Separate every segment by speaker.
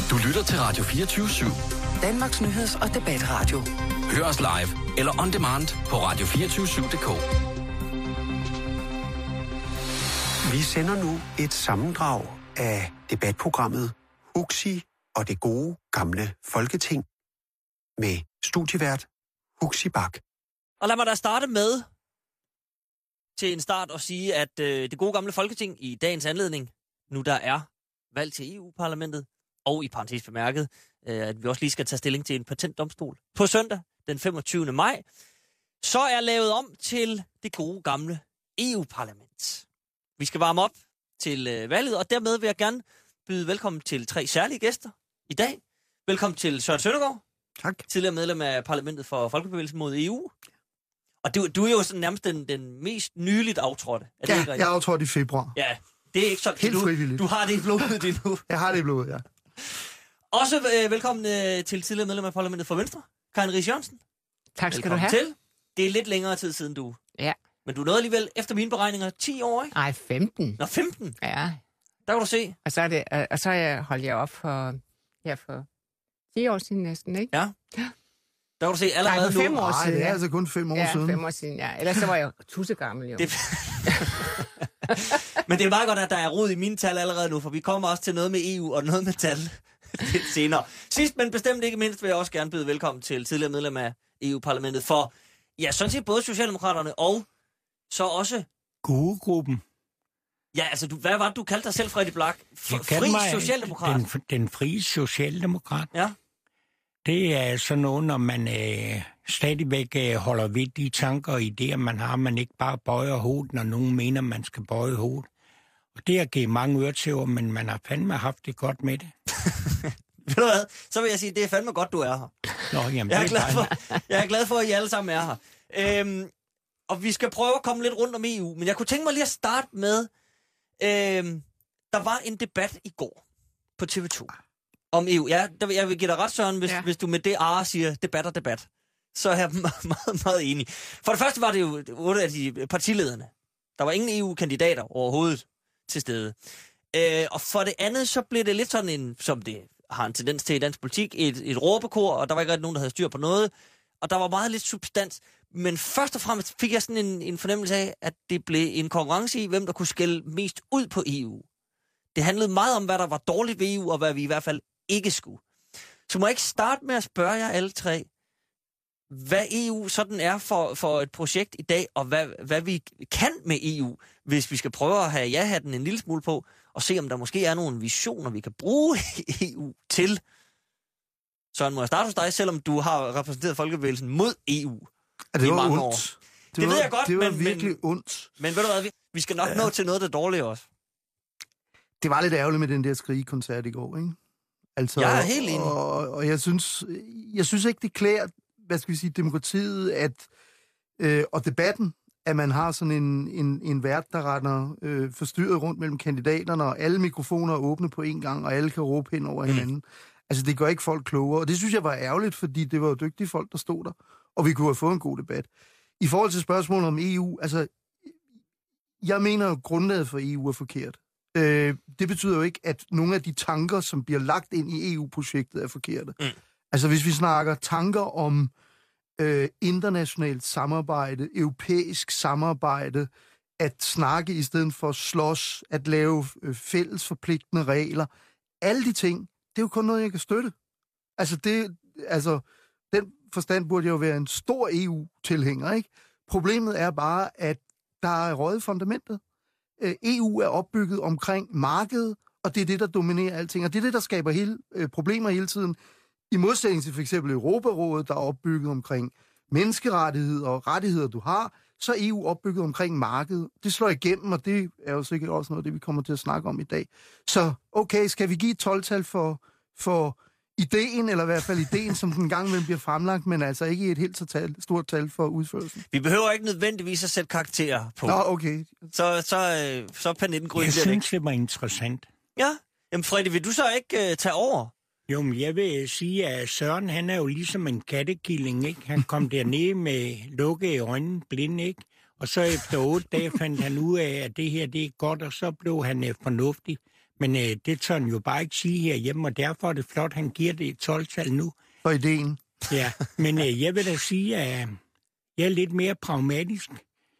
Speaker 1: Du lytter til Radio 24/7.
Speaker 2: Danmarks nyheds- og debatradio.
Speaker 1: Hør os live eller on demand på radio247.dk.
Speaker 3: Vi sender nu et sammendrag af debatprogrammet Huxi og det gode gamle Folketing med studievært Huxi Bach.
Speaker 4: Og lad mig da starte med til en start at sige, at det gode gamle Folketing i dagens anledning, nu der er valg til EU-parlamentet, og i parentes bemærket, at vi også lige skal tage stilling til en patentdomstol på søndag, den 25. maj, så er lavet om til det gode gamle EU-parlament. Vi skal varme op til valget, og dermed vil jeg gerne byde velkommen til 3 særlige gæster i dag. Velkommen til Søren Søndergaard.
Speaker 3: Tak.
Speaker 4: Tidligere medlem af parlamentet for Folkebevægelsen mod EU. Og du er jo sådan nærmest den mest nyligt aftrådte.
Speaker 5: Ja, jeg er aftrådt i februar.
Speaker 4: Ja, det er ikke sådan.
Speaker 5: Helt frivilligt.
Speaker 4: Du har det i blodet endnu.
Speaker 5: Jeg har det i blodet, ja.
Speaker 4: Også velkommen til tidligere medlem af parlamentet for Venstre, Karin Riis Jørgensen.
Speaker 6: Tak skal
Speaker 4: Velkommen
Speaker 6: du have.
Speaker 4: til. Det er lidt længere tid siden du.
Speaker 6: Ja.
Speaker 4: Men du nåede alligevel, efter mine beregninger, 10 år, ikke?
Speaker 6: Nej, 15.
Speaker 4: Nå, 15.
Speaker 6: Ja.
Speaker 4: Der kan du se.
Speaker 6: Og så holdt jeg op for 10 år siden næsten, ikke?
Speaker 4: Ja. Der kan du se allerede
Speaker 6: for 5
Speaker 4: nu.
Speaker 6: år
Speaker 5: Nej,
Speaker 6: siden.
Speaker 5: det er altså kun 5 år siden.
Speaker 6: Ja, 5 år siden, ja. Ellers så var jeg tussegammel, jo.
Speaker 4: Men det er meget godt, at der er rod i mine tal allerede nu, for vi kommer også til noget med EU og noget med tal lidt senere. Sidst, men bestemt ikke mindst, vil jeg også gerne byde velkommen til tidligere medlem af EU-parlamentet for, ja, sådan set både Socialdemokraterne og så også...
Speaker 7: Gode-gruppen.
Speaker 4: Ja, altså, hvad var det, du kaldte dig selv, Freddy Black? Fri Socialdemokrat?
Speaker 7: Den frie Socialdemokrat.
Speaker 4: Ja.
Speaker 7: Det er sådan noget, når man stadigvæk holder ved de tanker og idéer, man har, man ikke bare bøjer hovedet, når nogen mener, man skal bøje hovedet. Og det har givet mange øretæver, men man har fandme haft det godt med det.
Speaker 4: Ved du hvad? Så vil jeg sige, det er fandme godt, du er her.
Speaker 7: Nå, jamen,
Speaker 4: Jeg er glad for, at I alle sammen er her. Og vi skal prøve at komme lidt rundt om EU, men jeg kunne tænke mig lige at starte med, der var en debat i går på TV2 om EU. Ja, jeg vil give dig ret, Søren, hvis du med det siger debat. Så er jeg meget, meget enig. For det første var det jo 8 af de partilederne. Der var ingen EU-kandidater overhovedet til stede. Og for det andet, så blev det lidt sådan som det har en tendens til i dansk politik, et råbekor, og der var ikke rigtig nogen, der havde styr på noget. Og der var meget lidt substans. Men først og fremmest fik jeg sådan en fornemmelse af, at det blev en konkurrence i, hvem der kunne skælde mest ud på EU. Det handlede meget om, hvad der var dårligt ved EU, og hvad vi i hvert fald ikke skulle. Så må jeg ikke starte med at spørge jer alle 3, hvad EU sådan er for et projekt i dag, og hvad vi kan med EU, hvis vi skal prøve at have ja-hatten en lille smule på, og se, om der måske er nogle visioner, vi kan bruge EU til. Søren, må jeg starte hos dig, selvom du har repræsenteret Folkebevægelsen mod EU
Speaker 5: det
Speaker 4: i
Speaker 5: var
Speaker 4: mange
Speaker 5: ondt.
Speaker 4: år. Det ved jeg godt,
Speaker 5: det var virkelig ondt.
Speaker 4: Men ved du hvad, vi skal nok nå til noget, der er dårligt også.
Speaker 5: Det var lidt ærgerligt med den der skrigekoncert i går, ikke? Altså,
Speaker 4: jeg er helt enig.
Speaker 5: Og jeg synes ikke, det klæder, hvad skal vi sige, demokratiet og debatten, at man har sådan en vært, der render forstyrret rundt mellem kandidaterne, og alle mikrofoner er åbne på en gang, og alle kan råbe hen over hinanden. Altså, det gør ikke folk klogere, og det synes jeg var ærgerligt, fordi det var jo dygtige folk, der stod der, og vi kunne have fået en god debat. I forhold til spørgsmålet om EU, altså, jeg mener jo, grundlaget for EU er forkert. Det betyder jo ikke, at nogle af de tanker, som bliver lagt ind i EU-projektet, er forkerte. Altså, hvis vi snakker tanker om internationalt samarbejde, europæisk samarbejde, at snakke i stedet for at slås, at lave fælles forpligtende regler, alle de ting, det er jo kun noget, jeg kan støtte. Altså, den forstand burde jo være en stor EU-tilhænger, ikke? Problemet er bare, at der er røget fundamentet. EU er opbygget omkring markedet, og det er det, der dominerer alting. Og det er det, der skaber problemer hele tiden. I modsætning til for eksempel Europarådet, der er opbygget omkring menneskerettigheder og rettigheder, du har, så er EU opbygget omkring markedet. Det slår igennem, og det er jo sikkert også noget af det, vi kommer til at snakke om i dag. Så okay, skal vi give et 12-tal for ideen, eller i hvert fald ideen, som den gang imellem bliver fremlagt, men altså ikke et helt så stort tal for udførelsen.
Speaker 4: Vi behøver ikke nødvendigvis at sætte karakterer på.
Speaker 5: Nå, okay.
Speaker 4: Så Pernitten Grøn.
Speaker 7: Jeg synes, det var interessant.
Speaker 4: Ja, jamen Freddy, vil du så ikke tage over?
Speaker 7: Jo, men jeg vil sige, at Søren, han er jo ligesom en kattekilling, ikke? Han kom dernede med lukkede øjne, blinde, ikke? Og så efter 8 dage fandt han ud af, at det her, det er godt, og så blev han fornuftig. Men det tør han jo bare ikke sige herhjemme, og derfor er det flot, han giver det et 12-tal nu.
Speaker 5: For ideen.
Speaker 7: Ja, men jeg vil da sige, at jeg er lidt mere pragmatisk.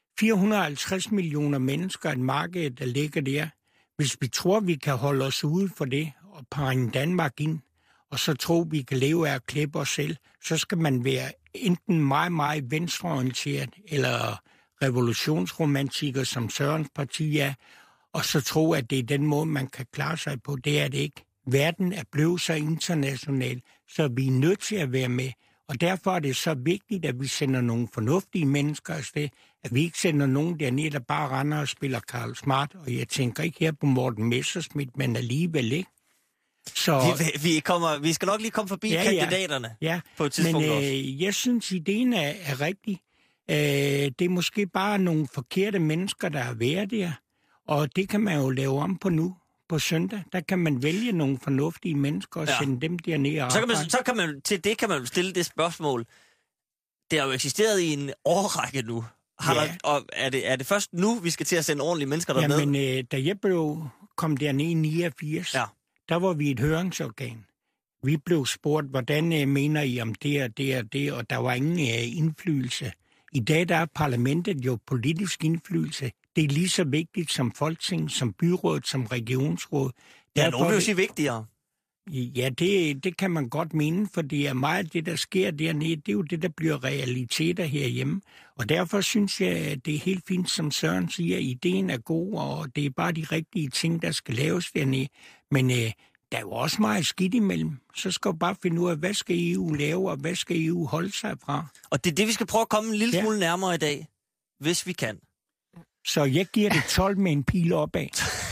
Speaker 7: 450 millioner mennesker, et marked, der ligger der. Hvis vi tror, vi kan holde os ude for det, og bringe Danmark ind, og så tror vi kan leve af at klippe os selv, så skal man være enten meget, meget venstreorienteret, eller revolutionsromantiker, som Sørens parti er, og så tro, at det er den måde, man kan klare sig på. Det er det ikke. Verden er blevet så international, så vi er nødt til at være med. Og derfor er det så vigtigt, at vi sender nogle fornuftige mennesker afsted, at vi ikke sender nogen dernede, der bare render og spiller Karl Smart. Og jeg tænker ikke her på Morten Messerschmidt, men alligevel ikke. Så,
Speaker 4: vi skal nok lige komme forbi kandidaterne på et tidspunkt
Speaker 7: men,
Speaker 4: også.
Speaker 7: Jeg synes, ideen er rigtig. Det er måske bare nogle forkerte mennesker, der er været der. Og det kan man jo lave om på nu. På søndag, der kan man vælge nogle fornuftige mennesker og sende dem dernede og
Speaker 4: til det kan man stille det spørgsmål. Det har jo eksisteret i en årrække nu. Og er det først nu, vi skal til at sende ordentlige mennesker derned?
Speaker 7: Jamen, da jeg kom dernede i 89, der var vi et høringsorgan. Vi blev spurgt, hvordan mener I om det og det og det, og der var ingen indflydelse. I dag der er parlamentet jo politisk indflydelse. Det er lige så vigtigt som Folketing, som byråd, som regionsråd.
Speaker 4: Ja, nogen vil jo sige vigtigere.
Speaker 7: Ja, det kan man godt mene, for det er meget det, der sker dernede. Det er jo det, der bliver realiteter herhjemme. Og derfor synes jeg, at det er helt fint, som Søren siger, ideen er god, og det er bare de rigtige ting, der skal laves dernede. Men der er jo også meget skidt imellem. Så skal du bare finde ud af, hvad skal EU lave, og hvad skal EU holde sig fra. Og
Speaker 4: det er det, vi skal prøve at komme en lille smule nærmere i dag, hvis vi kan.
Speaker 7: Så jeg giver det 12 med en pil opad.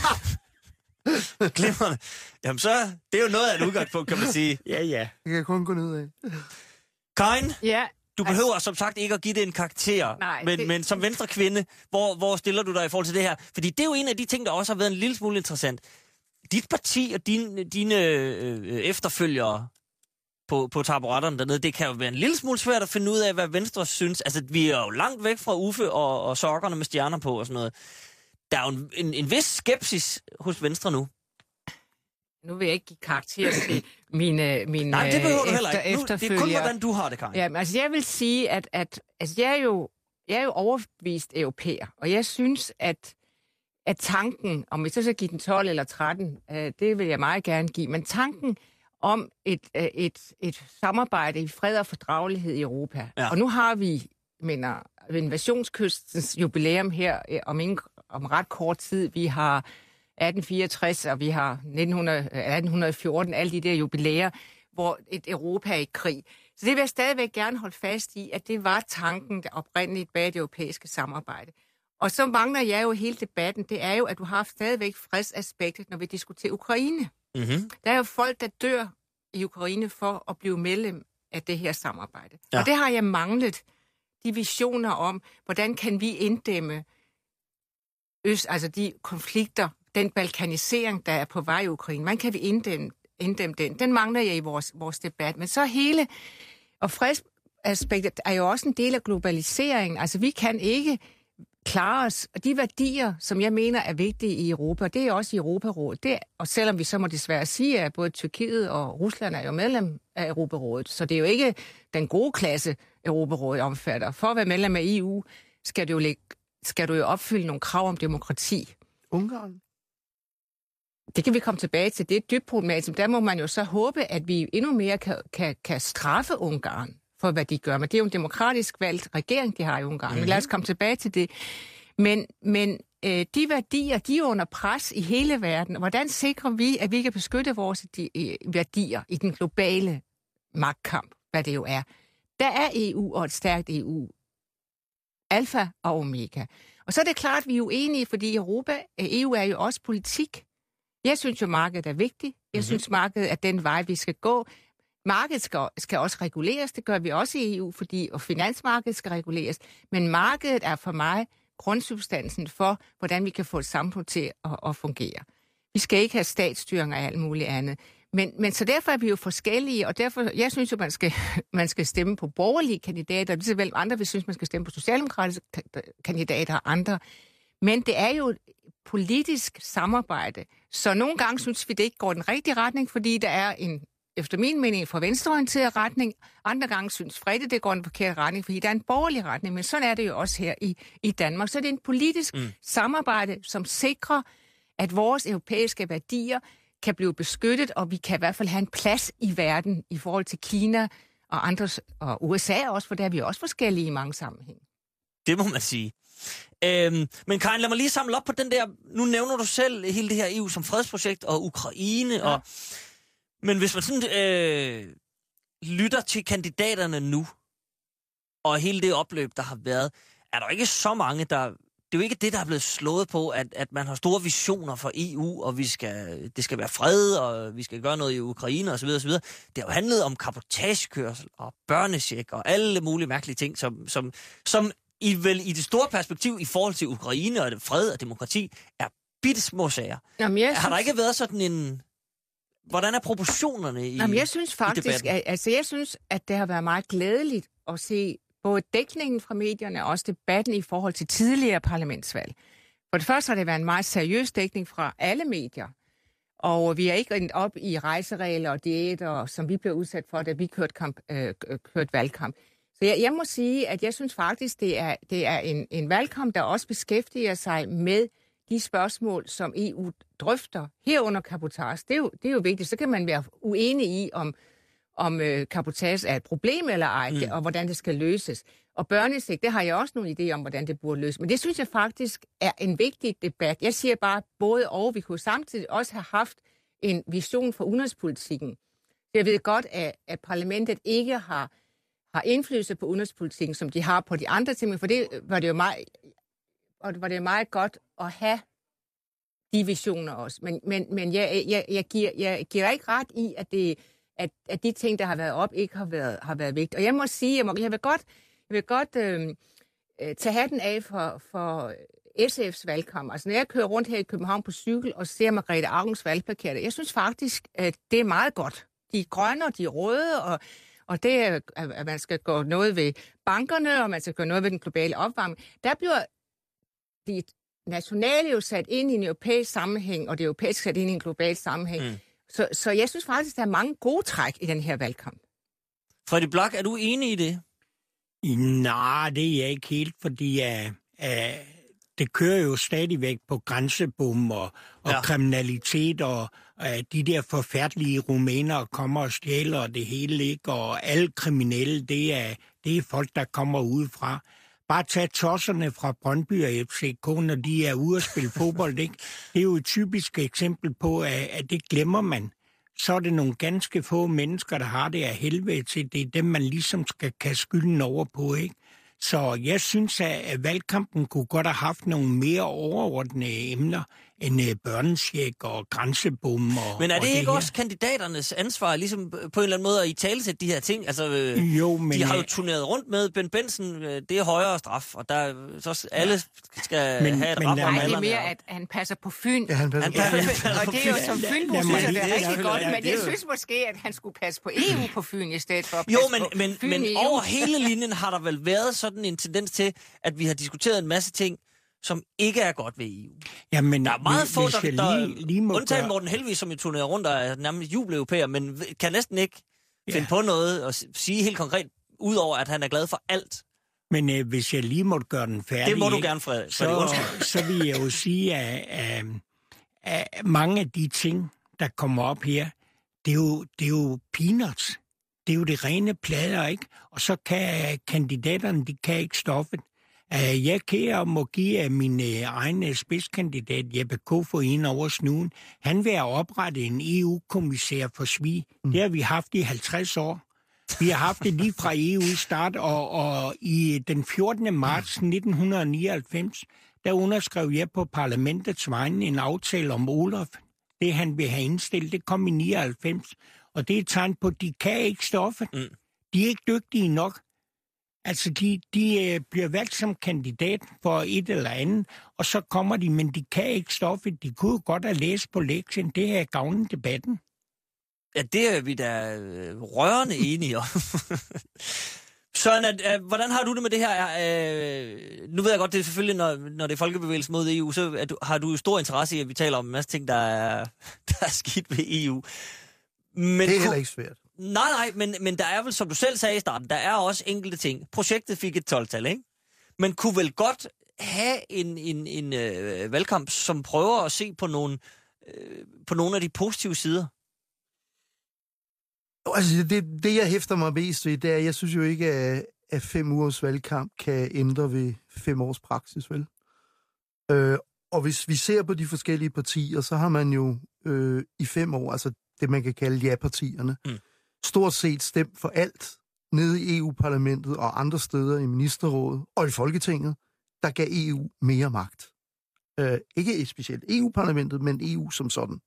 Speaker 4: Glimrende. Jamen så, det er jo noget af et udgangspunkt, kan man sige.
Speaker 5: Ja. Det kan kun gå ned af.
Speaker 4: Karin, du behøver som sagt ikke at give det en karakter, men som venstre kvinde, hvor stiller du dig i forhold til det her? Fordi det er jo en af de ting, der også har været en lille smule interessant. Dit parti og dine efterfølgere på taburetterne dernede, det kan jo være en lille smule svært at finde ud af, hvad Venstre synes. Altså, vi er jo langt væk fra Uffe og sokkerne med stjerner på og sådan noget. Der er jo en vis skepsis hos Venstre nu.
Speaker 6: Nu vil jeg ikke give karakter til mine
Speaker 4: Nej, det behøver du heller ikke. Det er kun, hvordan du har det, Karin.
Speaker 6: Ja, altså jeg vil sige, at jeg er jo overbevist europæer, og jeg synes, at tanken, om vi så skal give den 12 eller 13, det vil jeg meget gerne give, men tanken om et samarbejde i fred og fordragelighed i Europa. Ja. Og nu har vi, invasionskystens jubilæum her om ret kort tid. Vi har 1864, og vi har 1814, alle de der jubilæer, hvor et Europa er i krig. Så det vil jeg stadigvæk gerne holde fast i, at det var tanken der oprindeligt bag det europæiske samarbejde. Og så mangler jeg jo hele debatten, det er jo, at du har stadigvæk fredsaspektet, når vi diskuterer Ukraine. Mm-hmm. Der er jo folk, der dør i Ukraine for at blive medlem af det her samarbejde. Ja. Og det har jeg manglet, de visioner om, hvordan kan vi inddæmme altså de konflikter, den balkanisering, der er på vej i Ukraine. Hvordan kan vi inddæmme den? Den mangler jeg i vores debat. Men så hele, og fredsaspektet er jo også en del af globaliseringen. Altså vi kan ikke klare os, og de værdier, som jeg mener er vigtige i Europa, det er også i Europarådet. Og selvom vi så må desværre sige, at både Tyrkiet og Rusland er jo medlem af Europarådet, så det er jo ikke den gode klasse, Europarådet omfatter. For at være medlem af EU, skal du jo opfylde nogle krav om demokrati.
Speaker 5: Ungarn?
Speaker 6: Det kan vi komme tilbage til. Det er dybt problematisk. Der må man jo så håbe, at vi endnu mere kan straffe Ungarn for, hvad de gør. Men det er jo en demokratisk valgt regering, de har i Ungarn. Mm-hmm. Men lad os komme tilbage til det. Men de værdier, de er under pres i hele verden. Hvordan sikrer vi, at vi kan beskytte vores værdier i den globale magtkamp, hvad det jo er? Der er EU og et stærkt EU. Alfa og omega. Og så er det klart, at vi er uenige, fordi EU er jo også politik. Jeg synes jo, markedet er vigtigt. Jeg synes, markedet er den vej, vi skal gå. Markedet skal også reguleres, det gør vi også i EU, og finansmarkedet skal reguleres. Men markedet er for mig grundsubstansen for, hvordan vi kan få et samfund til at fungere. Vi skal ikke have statsstyring og alt muligt andet. Men så derfor er vi jo forskellige, og derfor, jeg synes jo, man skal stemme på borgerlige kandidater, det er vel andre, vi synes, man skal stemme på socialdemokratiske kandidater og andre. Men det er jo et politisk samarbejde. Så nogle gange synes vi, det ikke går den rigtige retning, fordi der er en, efter min mening, for venstreorienteret retning. Andre gange synes Frede, det går den forkerte retning, fordi der er en borgerlig retning. Men sådan er det jo også her i Danmark. Så det er en politisk samarbejde, som sikrer, at vores europæiske værdier kan blive beskyttet, og vi kan i hvert fald have en plads i verden i forhold til Kina og andre, og USA også, for der er vi også forskellige i mange sammenhæng.
Speaker 4: Det må man sige. Men Karin, lad mig lige samle op på den der, nu nævner du selv hele det her EU som fredsprojekt og Ukraine, ja. Men hvis man sådan lytter til kandidaterne nu, og hele det opløb, der har været, er der ikke så mange, det er jo ikke det, der er blevet slået på, at man har store visioner for EU, og det skal være fred, og vi skal gøre noget i Ukraine osv. osv. Det har jo handlet om cabotagekørsel og børnecheck og alle mulige mærkelige ting, som i det store perspektiv i forhold til Ukraine og fred og demokrati er bittesmå sager. Har der ikke været sådan en... Hvordan er proportionerne i
Speaker 6: jeg synes faktisk, jeg synes, at det har været meget glædeligt at se både dækningen fra medierne og også debatten i forhold til tidligere parlamentsvalg. For det første har det været en meget seriøs dækning fra alle medier, og vi er ikke rendt op i rejseregler og diæter, som vi blev udsat for, da vi kørte valgkamp. Så jeg må sige, at jeg synes faktisk, det er en valgkamp, der også beskæftiger sig med de spørgsmål, som EU drøfter herunder cabotage. Det er jo vigtigt. Så kan man være uenig i, om cabotage er et problem eller ej, og hvordan det skal løses. Og børnecheck, det har jeg også nogle idéer om, hvordan det burde løses. Men det synes jeg faktisk er en vigtig debat. Jeg siger bare både og. Vi kunne samtidig også have haft en vision for udenrigspolitikken. Jeg ved godt, at parlamentet ikke har indflydelse på udenrigspolitikken, som de har på de andre ting, for det var det jo meget godt at have de visioner også. Men jeg giver ikke ret i, at de ting, der har været op, ikke har været vigtige. Og jeg må sige, jeg vil godt tage hatten af for SF's valgkamp. Altså, når jeg kører rundt her i København på cykel og ser Margrethe Augens valgplakater, jeg synes faktisk, at det er meget godt. De er grønne, og de er røde, og det er, at man skal gå noget ved bankerne, og man skal gøre noget ved den globale opvarmning. Der bliver de nationale jo sat ind i en europæisk sammenhæng, og det europæiske sat ind i en global sammenhæng. Så jeg synes faktisk, der er mange gode træk i den her valgkamp.
Speaker 4: Frede Blak, er du enig i det?
Speaker 7: Nej, det er jeg ikke helt, fordi det kører jo stadigvæk på grænsebom og kriminalitet, og de der forfærdelige rumænere kommer og stjæler og det hele, ikke? Og alle kriminelle, det er folk, der kommer udefra. Bare tag tosserne fra Brøndby og FCK, når de er ude at spille fodbold, ikke? Det er jo et typisk eksempel på, at det glemmer man. Så er det nogle ganske få mennesker, der har det af helvede til. Det er dem, man ligesom skal kaste skylden over på, ikke? Så jeg synes, at valgkampen kunne godt have haft nogle mere overordnede emner end børnecheck og grænsebom.
Speaker 4: Men er det ikke også kandidaternes ansvar, ligesom på en eller anden måde at italesætte de her ting? Altså, de har jo turneret rundt med Ben Benson, det er højere straf, og der så alle skal have et rap.
Speaker 6: Nej, det er mere, at han passer på Fyn. Ja, han passer på Fyn. Og det er jo som Fynbo, synes jeg, det er rigtig godt, men jeg synes måske, at han skulle passe på EU på Fyn i stedet for at passe på Fyn i EU.
Speaker 4: Men over hele linjen har der vel været sådan en tendens til, at vi har diskuteret en masse ting, som ikke er godt ved EU.
Speaker 7: Jamen,
Speaker 4: der er meget få, der undtagen Morten Helvig, som jo turnerer rundt og er nærmest jubeleuropæer, men kan næsten ikke finde på noget og sige helt konkret, udover at han er glad for alt.
Speaker 7: Men hvis jeg lige måtte gøre den færdig...
Speaker 4: Det må du gerne, Frede.
Speaker 7: Så vil jeg jo sige, at mange af de ting, der kommer op her, det er jo peanuts. Det er jo det rene plader, ikke? Og så kan kandidaterne, de kan ikke stoffet. Jeg kan må give min egen spidskandidat, Jeppe Kofod, en over snuden. Han vil have oprettet en EU-kommissær for svig. Det har vi haft i 50 år. Vi har haft det lige fra EU-start, og i den 14. marts 1999, der underskrev jeg på parlamentets vegne en aftale om Olaf. Det, han vil have indstillet, det kom i 99. Og det er et tegn på, at de kan ikke stoffet. De er ikke dygtige nok. Altså, de bliver valgt som kandidat for et eller andet, og så kommer de, men de kan ikke stoffet. De kunne jo godt have læst på lektien. Det her gavner debatten.
Speaker 4: Søren, hvordan har du det med det her? Nu ved jeg godt, det er selvfølgelig, når det er folkebevægelsen mod EU, så har du stor interesse i, at vi taler om en masse ting, der er skidt ved EU. Men
Speaker 5: det er heller ikke svært.
Speaker 4: Nej, men der er vel, som du selv sagde i starten, der er også enkelte ting. Projektet fik et 12-tal, ikke? Men kunne vel godt have en valgkamp, som prøver at se på nogle af de positive sider?
Speaker 5: Altså, det jeg hæfter mig mest ved, det er, jeg synes jo ikke, at 5 ugers valgkamp kan ændre ved 5 års praksis, vel? Og hvis vi ser på de forskellige partier, så har man jo i 5 år, altså det man kan kalde ja-partierne, stort set stemt for alt nede i EU-parlamentet og andre steder i ministerrådet og i Folketinget, der gav EU mere magt. Ikke specielt EU-parlamentet, men EU som sådan.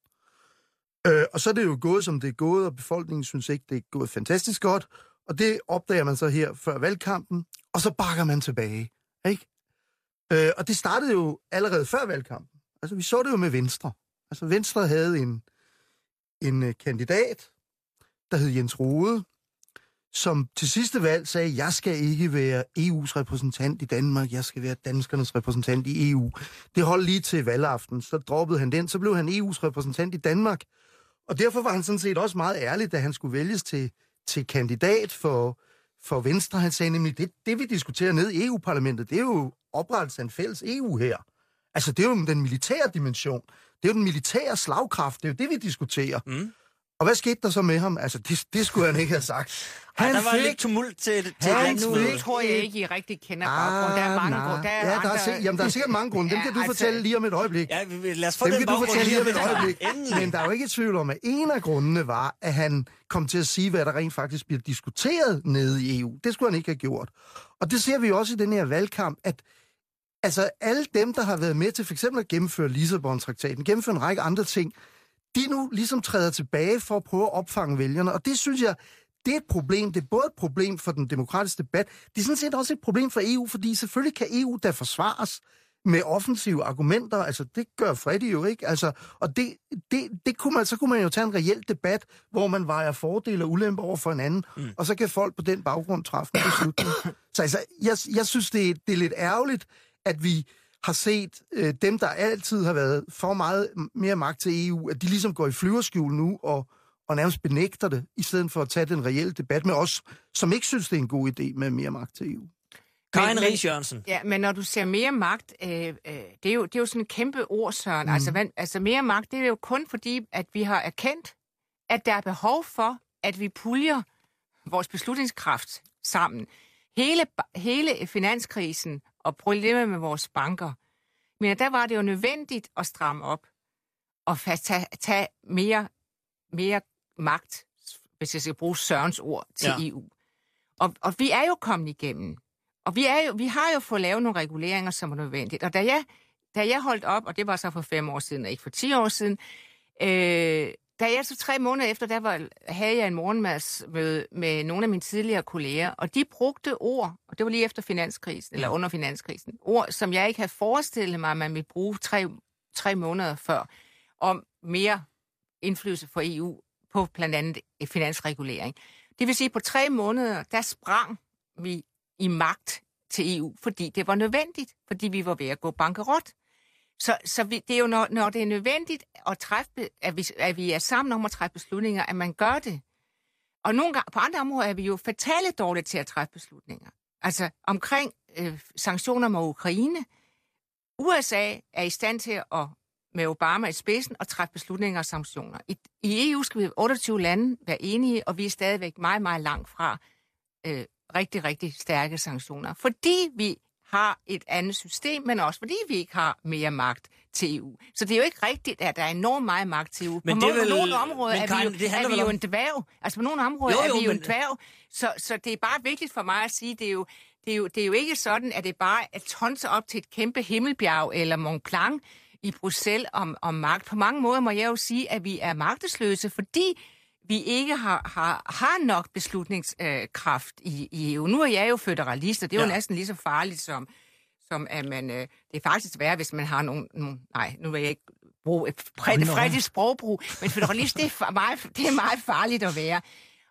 Speaker 5: Og så er det jo gået, som det er gået, og befolkningen synes ikke, det er gået fantastisk godt. Og det opdager man så her før valgkampen, og så bakker man tilbage. Ikke? Og det startede jo allerede før valgkampen. Altså, vi så det jo med Venstre. Altså, Venstre havde en kandidat, der hed Jens Rohde, som til sidste valg sagde, jeg skal ikke være EU's repræsentant i Danmark, jeg skal være danskernes repræsentant i EU. Det holdt lige til valgaften, så droppede han den, så blev han EU's repræsentant i Danmark. Og derfor var han sådan set også meget ærlig, da han skulle vælges til kandidat for Venstre. Han sagde nemlig, det vi diskuterer nede i EU-parlamentet, det er jo oprettelse af en fælles EU her. Altså, det er jo den militære dimension. Det er jo den militære slagkraft. Det er jo det, vi diskuterer. Mm. Og hvad skete der så med ham? Altså, det skulle han ikke have sagt.
Speaker 4: Der var lidt tumult til
Speaker 6: nu tror jeg ikke, I rigtig kender baggrunden. Der er mange grunde.
Speaker 5: Der er sikkert mange grunde. Dem kan du fortælle lige om et øjeblik.
Speaker 4: Ja, lad os få den baggrund lige om et øjeblik.
Speaker 5: Men der er jo ikke tvivl om, at en af grundene var, at han kom til at sige, hvad der rent faktisk bliver diskuteret nede i EU. Det skulle han ikke have gjort. Og det ser vi også i den her valgkamp, at altså alle dem, der har været med til for eksempel at gennemføre Lissabon-traktaten, gennemføre en række andre ting, de nu ligesom træder tilbage for at prøve at opfange vælgerne. Og det synes jeg, det er et problem. Det er både et problem for den demokratiske debat. Det er sådan set også et problem for EU, fordi selvfølgelig kan EU da forsvares med offensive argumenter. Altså, det gør Freddy jo ikke. Altså, og så kunne man jo tage en reel debat, hvor man vejer fordele og ulemper over for hinanden, og så kan folk på den baggrund træffe en beslutning. Så altså, jeg synes, det er lidt ærgerligt, at vi har set dem, der altid har været for meget mere magt til EU, at de ligesom går i flyverskjul nu og nærmest benægter det, i stedet for at tage den reelle debat med os, som ikke synes, det er en god idé med mere magt til EU.
Speaker 4: Karin Riis Jørgensen.
Speaker 6: Ja, men når du ser mere magt, det er jo sådan en kæmpe ord, Søren. Altså mere magt, det er jo kun fordi, at vi har erkendt, at der er behov for, at vi puljer vores beslutningskraft sammen. Hele finanskrisen og problemer med vores banker. Men der var det jo nødvendigt at stramme op og tage mere magt, hvis jeg skal bruge Sørens ord, til EU. Og vi er jo kommet igennem. Og vi har jo fået lavet nogle reguleringer, som er nødvendigt. Og da jeg holdt op, og det var så for 5 år siden, og ikke for 10 år siden, da jeg så 3 måneder efter, havde jeg en morgenmadsmøde med nogle af mine tidligere kolleger, og de brugte ord, og det var lige efter finanskrisen, eller under finanskrisen, ord, som jeg ikke havde forestillet mig, at man ville bruge 3 måneder før, om mere indflydelse for EU på blandt andet finansregulering. Det vil sige, på 3 måneder, der sprang vi i magt til EU, fordi det var nødvendigt, fordi vi var ved at gå bankerot. Så det er jo, når det er nødvendigt at træffe, at vi er sammen om at træffe beslutninger, at man gør det. Og nogle gange, på andre områder er vi jo fatale dårlige til at træffe beslutninger. Altså omkring sanktioner mod Ukraine. USA er i stand til at, med Obama i spidsen, at træffe beslutninger og sanktioner. I EU skal vi 28 lande være enige, og vi er stadigvæk meget, meget langt fra rigtig, rigtig stærke sanktioner. Fordi vi har et andet system, men også fordi vi ikke har mere magt til EU. Så det er jo ikke rigtigt, at der er enormt meget magt til EU. Men på nogle områder er vi jo en dværg. Altså på nogle områder er vi jo en dværg. Så det er bare vigtigt for mig at sige, det er jo ikke sådan, at det bare er tonser op til et kæmpe himmelbjerg eller Mont Blanc i Bruxelles om magt. På mange måder må jeg jo sige, at vi er magtesløse, fordi vi ikke har nok beslutningskraft i EU. Nu er jeg jo føderalist, og det er jo næsten lige så farligt, som at man... det er faktisk værre, hvis man har nogle nej, nu vil jeg ikke bruge et frædigt sprogbrug, men føderalist, det er meget farligt at være.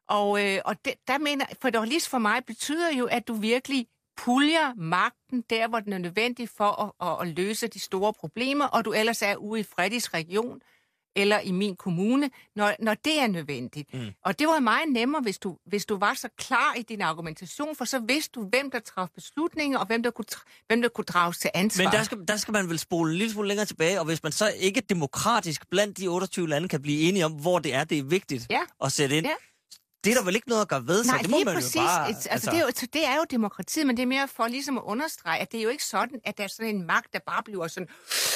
Speaker 6: Og der mener, føderalist for mig betyder jo, at du virkelig puljer magten der, hvor den er nødvendig for at løse de store problemer, og du ellers er ude i Fredis region, eller i min kommune, når det er nødvendigt. Og det var meget nemmere, hvis du var så klar i din argumentation, for så vidste du, hvem der traf beslutninger, og hvem der kunne drages til ansvar.
Speaker 4: Men der skal man vel spole en lille smule længere tilbage, og hvis man så ikke demokratisk blandt de 28 lande kan blive enige om, hvor det er vigtigt at sætte ind, det er der vel ikke noget at gøre ved, så det må man
Speaker 6: præcis.
Speaker 4: Jo bare...
Speaker 6: Det er jo demokratiet, men det er mere for ligesom at understrege, at det er jo ikke sådan, at der er sådan en magt, der bare bliver sådan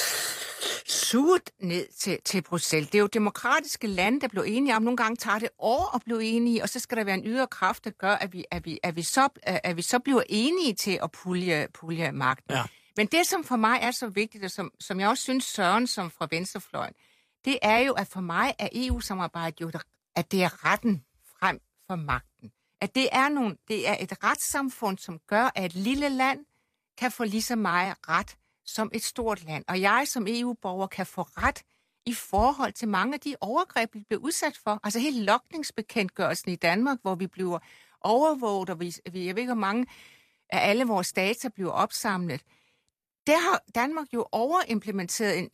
Speaker 6: suget ned til Bruxelles. Det er jo demokratiske lande, der bliver enige om. Nogle gange tager det år at blive enige, og så skal der være en ydre kraft, der gør, at vi så bliver enige til at pulje magten. Ja. Men det, som for mig er så vigtigt, og som jeg også synes Søren som fra venstrefløjen, det er jo, at for mig er EU-samarbejdet jo, at det er retten frem for magten. At det er et retssamfund, som gør, at et lille land kan få lige så meget ret som et stort land. Og jeg som EU-borger kan få ret i forhold til mange af de overgreb, vi bliver udsat for. Altså hele logningsbekendtgørelsen i Danmark, hvor vi bliver overvåget, og jeg ved ikke, hvor mange af alle vores data bliver opsamlet. Der har Danmark jo overimplementeret,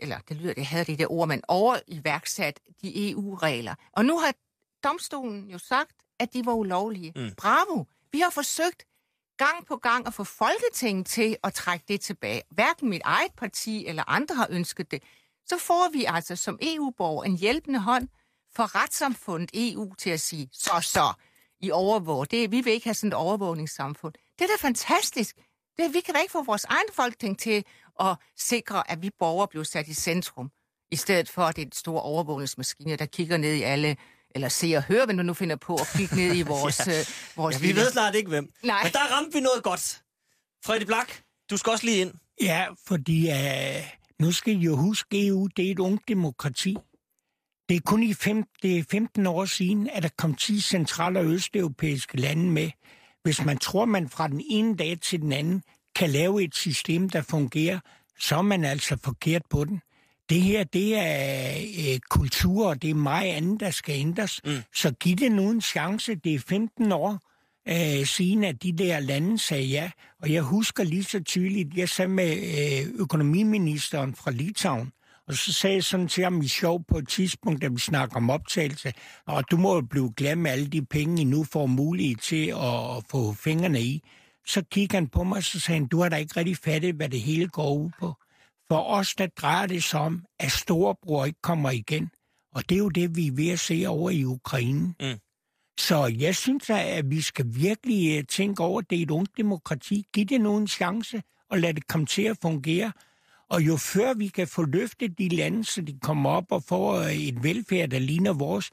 Speaker 6: overiværksat de EU-regler. Og nu har domstolen jo sagt, at de var ulovlige. Bravo! Vi har forsøgt gang på gang at få Folketinget til at trække det tilbage. Hverken mit eget parti eller andre har ønsket det. Så får vi altså som EU-borger en hjælpende hånd for retssamfundet EU til at sige, så, I overvåger. Vi vil ikke have sådan et overvågningssamfund. Det er da fantastisk. Vi kan da ikke få vores egen Folketing til at sikre, at vi borgere bliver sat i centrum, i stedet for, at det er en stor overvågningsmaskine, der kigger ned i alle, eller ser og hører, hvad du nu finder på, og kigge ned i vores
Speaker 4: vi ved snart ikke, hvem.
Speaker 6: Nej.
Speaker 4: Men der ramte vi noget godt. Fredi Blak, du skal også lige ind.
Speaker 7: Ja, fordi nu skal I jo huske, EU, det er et ungt demokrati. Det er kun 15 år siden, at der kom 10 central- og østeuropæiske lande med. Hvis man tror, man fra den ene dag til den anden kan lave et system, der fungerer, så er man altså forkert på den. Det her, det er kultur, og det er meget andet, der skal ændres. Så giv det nu en chance. Det er 15 år siden, at de der lande sagde ja. Og jeg husker lige så tydeligt, jeg sad med økonomiministeren fra Litauen, og så sagde jeg sådan til ham i sjov på et tidspunkt, da vi snakker om optagelse, og du må jo blive glad med alle de penge, I nu får mulighed til at få fingrene i. Så kiggede han på mig, og så sagde han, du har da ikke rigtig fattet, hvad det hele går ud på. For os, der drejer det sig om, at storebror ikke kommer igen. Og det er jo det, vi er ved at se over i Ukraine. Så jeg synes, at vi skal virkelig tænke over, at det er et ungt demokrati. Giv det nu en chance, og lad det komme til at fungere. Og jo før vi kan få løftet de lande, så de kommer op og får et velfærd, der ligner vores,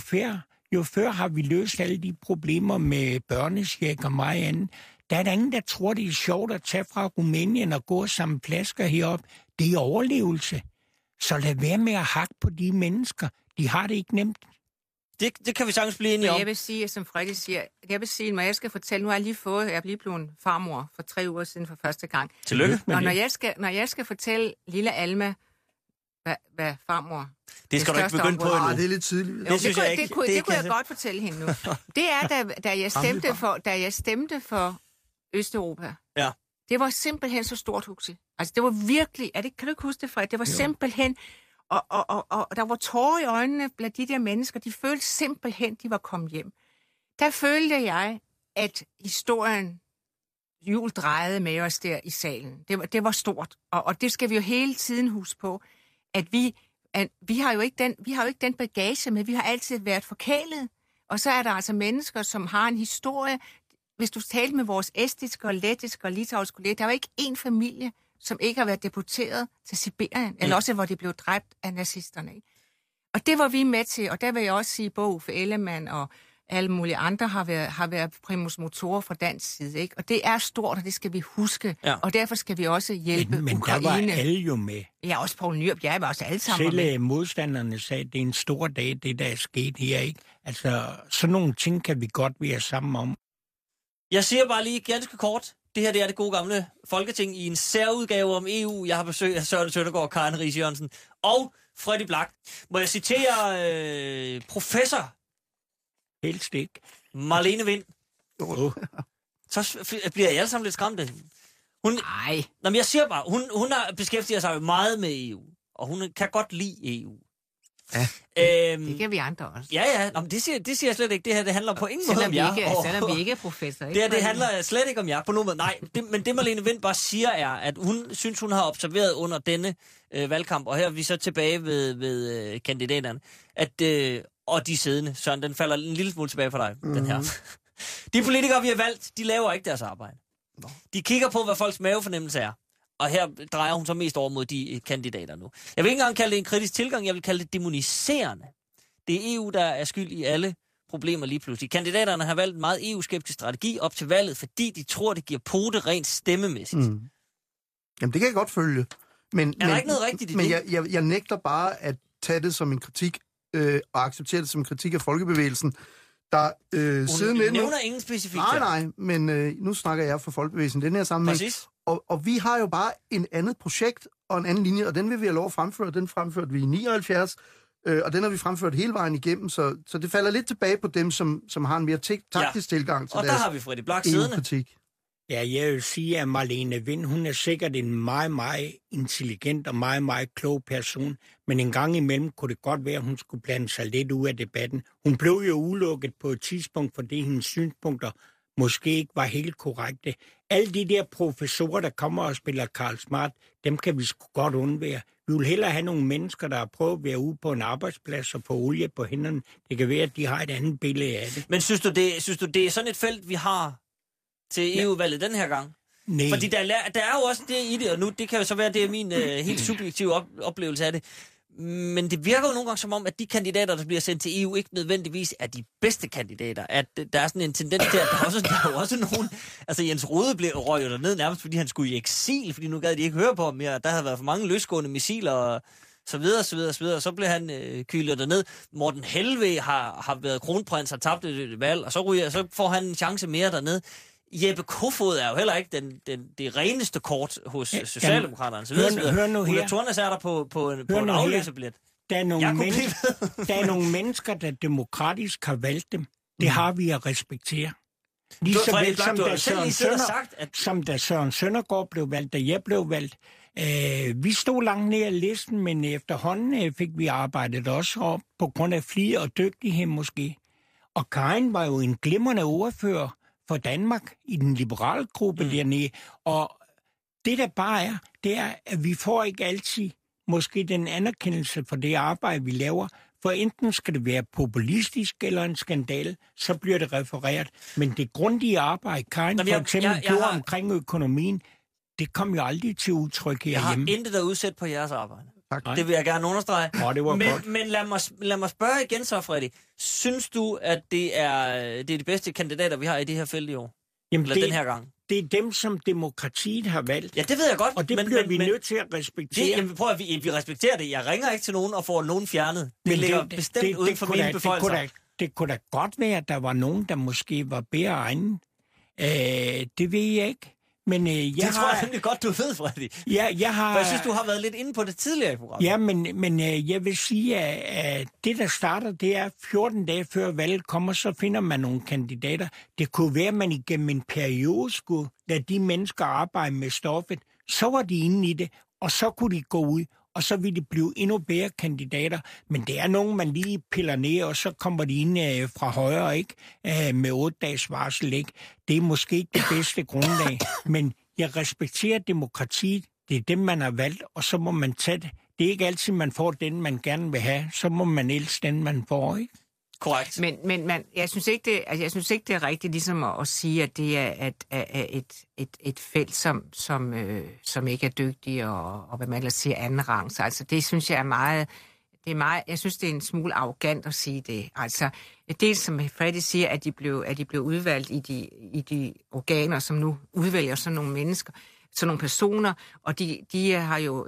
Speaker 7: jo før har vi løst alle de problemer med børnecheck og meget andet. Der er der ingen, der tror, det er sjovt at tage fra Rumænien og gå sammen flasker herop. Det er overlevelse. Så lad være med at hakke på de mennesker. De har det ikke nemt.
Speaker 4: Det kan vi sagtens blive enige om.
Speaker 6: Jeg vil sige, som Fredi siger, når jeg skal fortælle, nu har jeg lige blevet farmor for 3 uger siden for første gang.
Speaker 4: Tillykke med
Speaker 6: og når jeg skal fortælle lille Alma, hvad farmor...
Speaker 4: Det skal du ikke begynde på endnu.
Speaker 5: Det er lidt tidligt.
Speaker 6: Det kunne jeg godt fortælle hende nu. Det er, da jeg stemte for Østeuropa.
Speaker 4: Ja.
Speaker 6: Det var simpelthen så stort, Huxi. Altså, det var virkelig... kan du ikke huske det, Fred? Det var simpelthen... Og der var tårer i øjnene blandt de der mennesker. De følte simpelthen, de var kommet hjem. Der følte jeg, at historien jul drejede med os der i salen. Det var stort. Og det skal vi jo hele tiden huske på, at vi har jo ikke den bagage med. Vi har altid været forkælet. Og så er der altså mennesker, som har en historie. Hvis du talte med vores estiske og lettiske og litauiske kolleger, der var ikke én familie, som ikke har været deporteret til Sibirien, eller også hvor de blev dræbt af nazisterne. Ikke? Og det var vi med til, og der vil jeg også sige, Bo for Ellemann og alle mulige andre har været primus motorer fra dansk side. Ikke? Og det er stort, og det skal vi huske. Ja. Og derfor skal vi også hjælpe Ukraine.
Speaker 7: Men der var alle jo med.
Speaker 6: Ja, også Poul Nyrup. Jeg var også alle sammen med.
Speaker 7: Selv modstanderne sagde, at det er en stor dag, det der er sket her. Ikke? Altså, sådan nogle ting kan vi godt være sammen om.
Speaker 4: Jeg siger bare lige ganske kort, det her det er det gode gamle Folketing i en særudgave om EU. Jeg har besøg af Søren Søndergaard, Karen Riis Jørgensen og Fredi Blak. Må jeg citere professor
Speaker 7: Helst ikke.
Speaker 4: Marlene Wind. Så bliver jeg alle sammen lidt skræmte.
Speaker 6: Nej.
Speaker 4: Nå, men jeg siger bare, hun har beskæftiget sig meget med EU, og hun kan godt lide EU.
Speaker 5: Ja.
Speaker 6: Det kan vi andre også.
Speaker 4: Ja. Nå, men det siger jeg slet ikke. Det her, det handler på ingen måde om jer.
Speaker 6: Selvom vi ikke er professor. Ikke?
Speaker 4: Det handler slet ikke om jer på nogen måde. Nej, men det Marlene Wind bare siger er, at hun synes, hun har observeret under denne valgkamp, og her er vi så tilbage ved kandidaterne, at, og de siddende, Søren, den falder en lille smule tilbage for dig, den her. De politikere, vi har valgt, de laver ikke deres arbejde. De kigger på, hvad folks mavefornemmelse er. Og her drejer hun så mest over mod de kandidater nu. Jeg vil ikke engang kalde det en kritisk tilgang, jeg vil kalde det demoniserende. Det er EU, der er skyld i alle problemer lige pludselig. Kandidaterne har valgt en meget EU-skeptisk strategi op til valget, fordi de tror, det giver pote rent stemmemæssigt.
Speaker 5: Jamen, det kan jeg godt følge. Men
Speaker 4: der ikke noget rigtigt i det?
Speaker 5: Men jeg nægter bare at tage det som en kritik, og acceptere det som en kritik af folkebevægelsen, der siden...
Speaker 4: Hun nævner ingen specifikt.
Speaker 5: Nej, men nu snakker jeg for folkebevægelsen den her sammenhæng.
Speaker 4: Præcis.
Speaker 5: Og vi har jo bare en andet projekt og en anden linje, og den vil vi have lov at fremføre. Den fremførte vi i 79, og den har vi fremført hele vejen igennem, så det falder lidt tilbage på dem, som har en mere taktisk tilgang til
Speaker 4: og der har vi Freddy Blak siddende.
Speaker 7: Ja, jeg vil sige, at Marlene Wind, hun er sikkert en meget, meget intelligent og meget, meget klog person, men en gang imellem kunne det godt være, at hun skulle blande sig lidt ud af debatten. Hun blev jo udelukket på et tidspunkt, fordi hendes synspunkter måske ikke var helt korrekte. Alle de der professorer, der kommer og spiller Karl Smart, dem kan vi sgu godt undvære. Vi vil hellere have nogle mennesker, der har prøvet at være ude på en arbejdsplads og få olie på hænderne. Det kan være, at de har et andet billede af det.
Speaker 4: Men synes du, det er sådan et felt, vi har til EU-valget den her gang?
Speaker 7: Nej.
Speaker 4: Fordi der er jo også det i det, og nu, det kan jo så være, det er min helt subjektive oplevelse af det. Men det virker jo nogle gange som om, at de kandidater, der bliver sendt til EU, ikke nødvendigvis er de bedste kandidater. At der er sådan en tendens til, at der er jo også nogen... Altså Jens Rohde røg jo derned nærmest, fordi han skulle i eksil, fordi nu gad de ikke høre på ham mere. Der havde været for mange løsgående missiler og så videre. Og så blev han kylet derned. Morten Helveg har været kronprins, har tabt et valg, og så får han en chance mere dernede. Jeppe Kofod er jo heller ikke det reneste kort hos Socialdemokraterne.
Speaker 7: Hør nu her.
Speaker 4: Ulla Tornes er der på en aflæserbillet.
Speaker 7: Der er nogle mennesker, der demokratisk har valgt dem. Det har vi at respektere. Som da Søren Søndergaard blev valgt, da jeg blev valgt. Vi stod langt ned ad listen, men efterhånden fik vi arbejdet også op på grund af flid og dygtighed måske. Og Karin var jo en glimrende ordfører for Danmark i den liberale gruppe dernede. Og det der bare er, det er, at vi får ikke altid måske den anerkendelse for det arbejde, vi laver. For enten skal det være populistisk eller en skandal, så bliver det refereret. Men det grundige arbejde, Karin for eksempel gjorde omkring økonomien, det kom jo aldrig til udtryk herhjemme.
Speaker 4: Jeg har intet at udsætte på jeres arbejde.
Speaker 5: Tak.
Speaker 4: Det vil jeg gerne understrege.
Speaker 7: Det var godt.
Speaker 4: Men lad mig spørge igen så, Freddy. Synes du, at det er de bedste kandidater, vi har i det her felt i år?
Speaker 7: Jamen
Speaker 4: eller den her gang?
Speaker 7: Det er dem, som demokratiet har valgt.
Speaker 4: Ja, det ved jeg godt.
Speaker 7: Og det bliver vi nødt til at respektere.
Speaker 4: Vi respekterer det. Jeg ringer ikke til nogen og får nogen fjernet. Det ligger bestemt uden for mine beføjelser.
Speaker 7: Det kunne da godt være, at der var nogen, der måske var bedre egnet. Det ved jeg ikke. Men det
Speaker 4: tror jeg nemlig godt, du ved, Freddy. For jeg synes, du har været lidt inde på det tidligere i programmet.
Speaker 7: Ja, men jeg vil sige, at det, der starter, det er 14 dage før valget kommer, så finder man nogle kandidater. Det kunne være, at man igennem en periode skulle lade de mennesker arbejde med stoffet. Så var de inde i det, og så kunne de gå ud, og så ville de blive endnu bedre kandidater. Men det er nogen, man lige piller ned, og så kommer de ind fra højre, ikke? Med 8 dages varsel, ikke? Det er måske ikke det bedste grundlag, men jeg respekterer demokratiet. Det er dem, man har valgt, og så må man tage det. Det er ikke altid, man får den, man gerne vil have. Så må man elske den, man får, ikke?
Speaker 4: Korrekt.
Speaker 6: Men jeg synes ikke, det er rigtigt ligesom at sige, at det er et felt, som ikke er dygtigt, og hvad man ellers siger, anden rang. Så altså, det synes jeg er meget... jeg synes, det er en smule arrogant at sige det. Altså, dels som Freddy siger, at de blev udvalgt i de organer, som nu udvælger sådan nogle mennesker, sådan nogle personer, og de har jo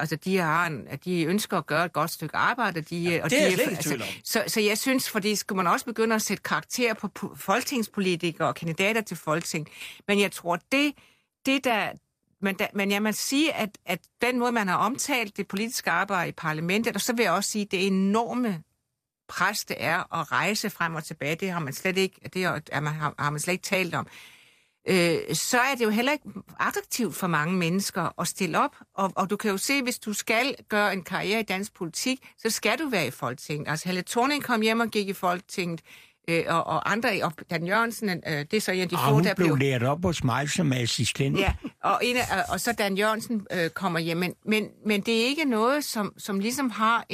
Speaker 6: de ønsker at gøre et godt stykke arbejde. Så jeg synes, fordi skulle man også begynde at sætte karakter på folketingspolitikere og kandidater til folketing. Men jeg tror, men jeg må sige, at den måde, man har omtalt det politiske arbejde i parlamentet, og så vil jeg også sige, det enorme pres det er at rejse frem og tilbage. Det har man slet ikke talt om. Så er det jo heller ikke attraktivt for mange mennesker at stille op. Og du kan jo se, hvis du skal gøre en karriere i dansk politik, så skal du være i Folketinget. Altså Helle Thorning kom hjem og gik i Folketinget, og andre, og Dan Jørgensen, det er så en af de få, der
Speaker 7: blev lært op hos mig som assistent.
Speaker 6: Ja, og så Dan Jørgensen kommer hjem. Men det er ikke noget, som ligesom har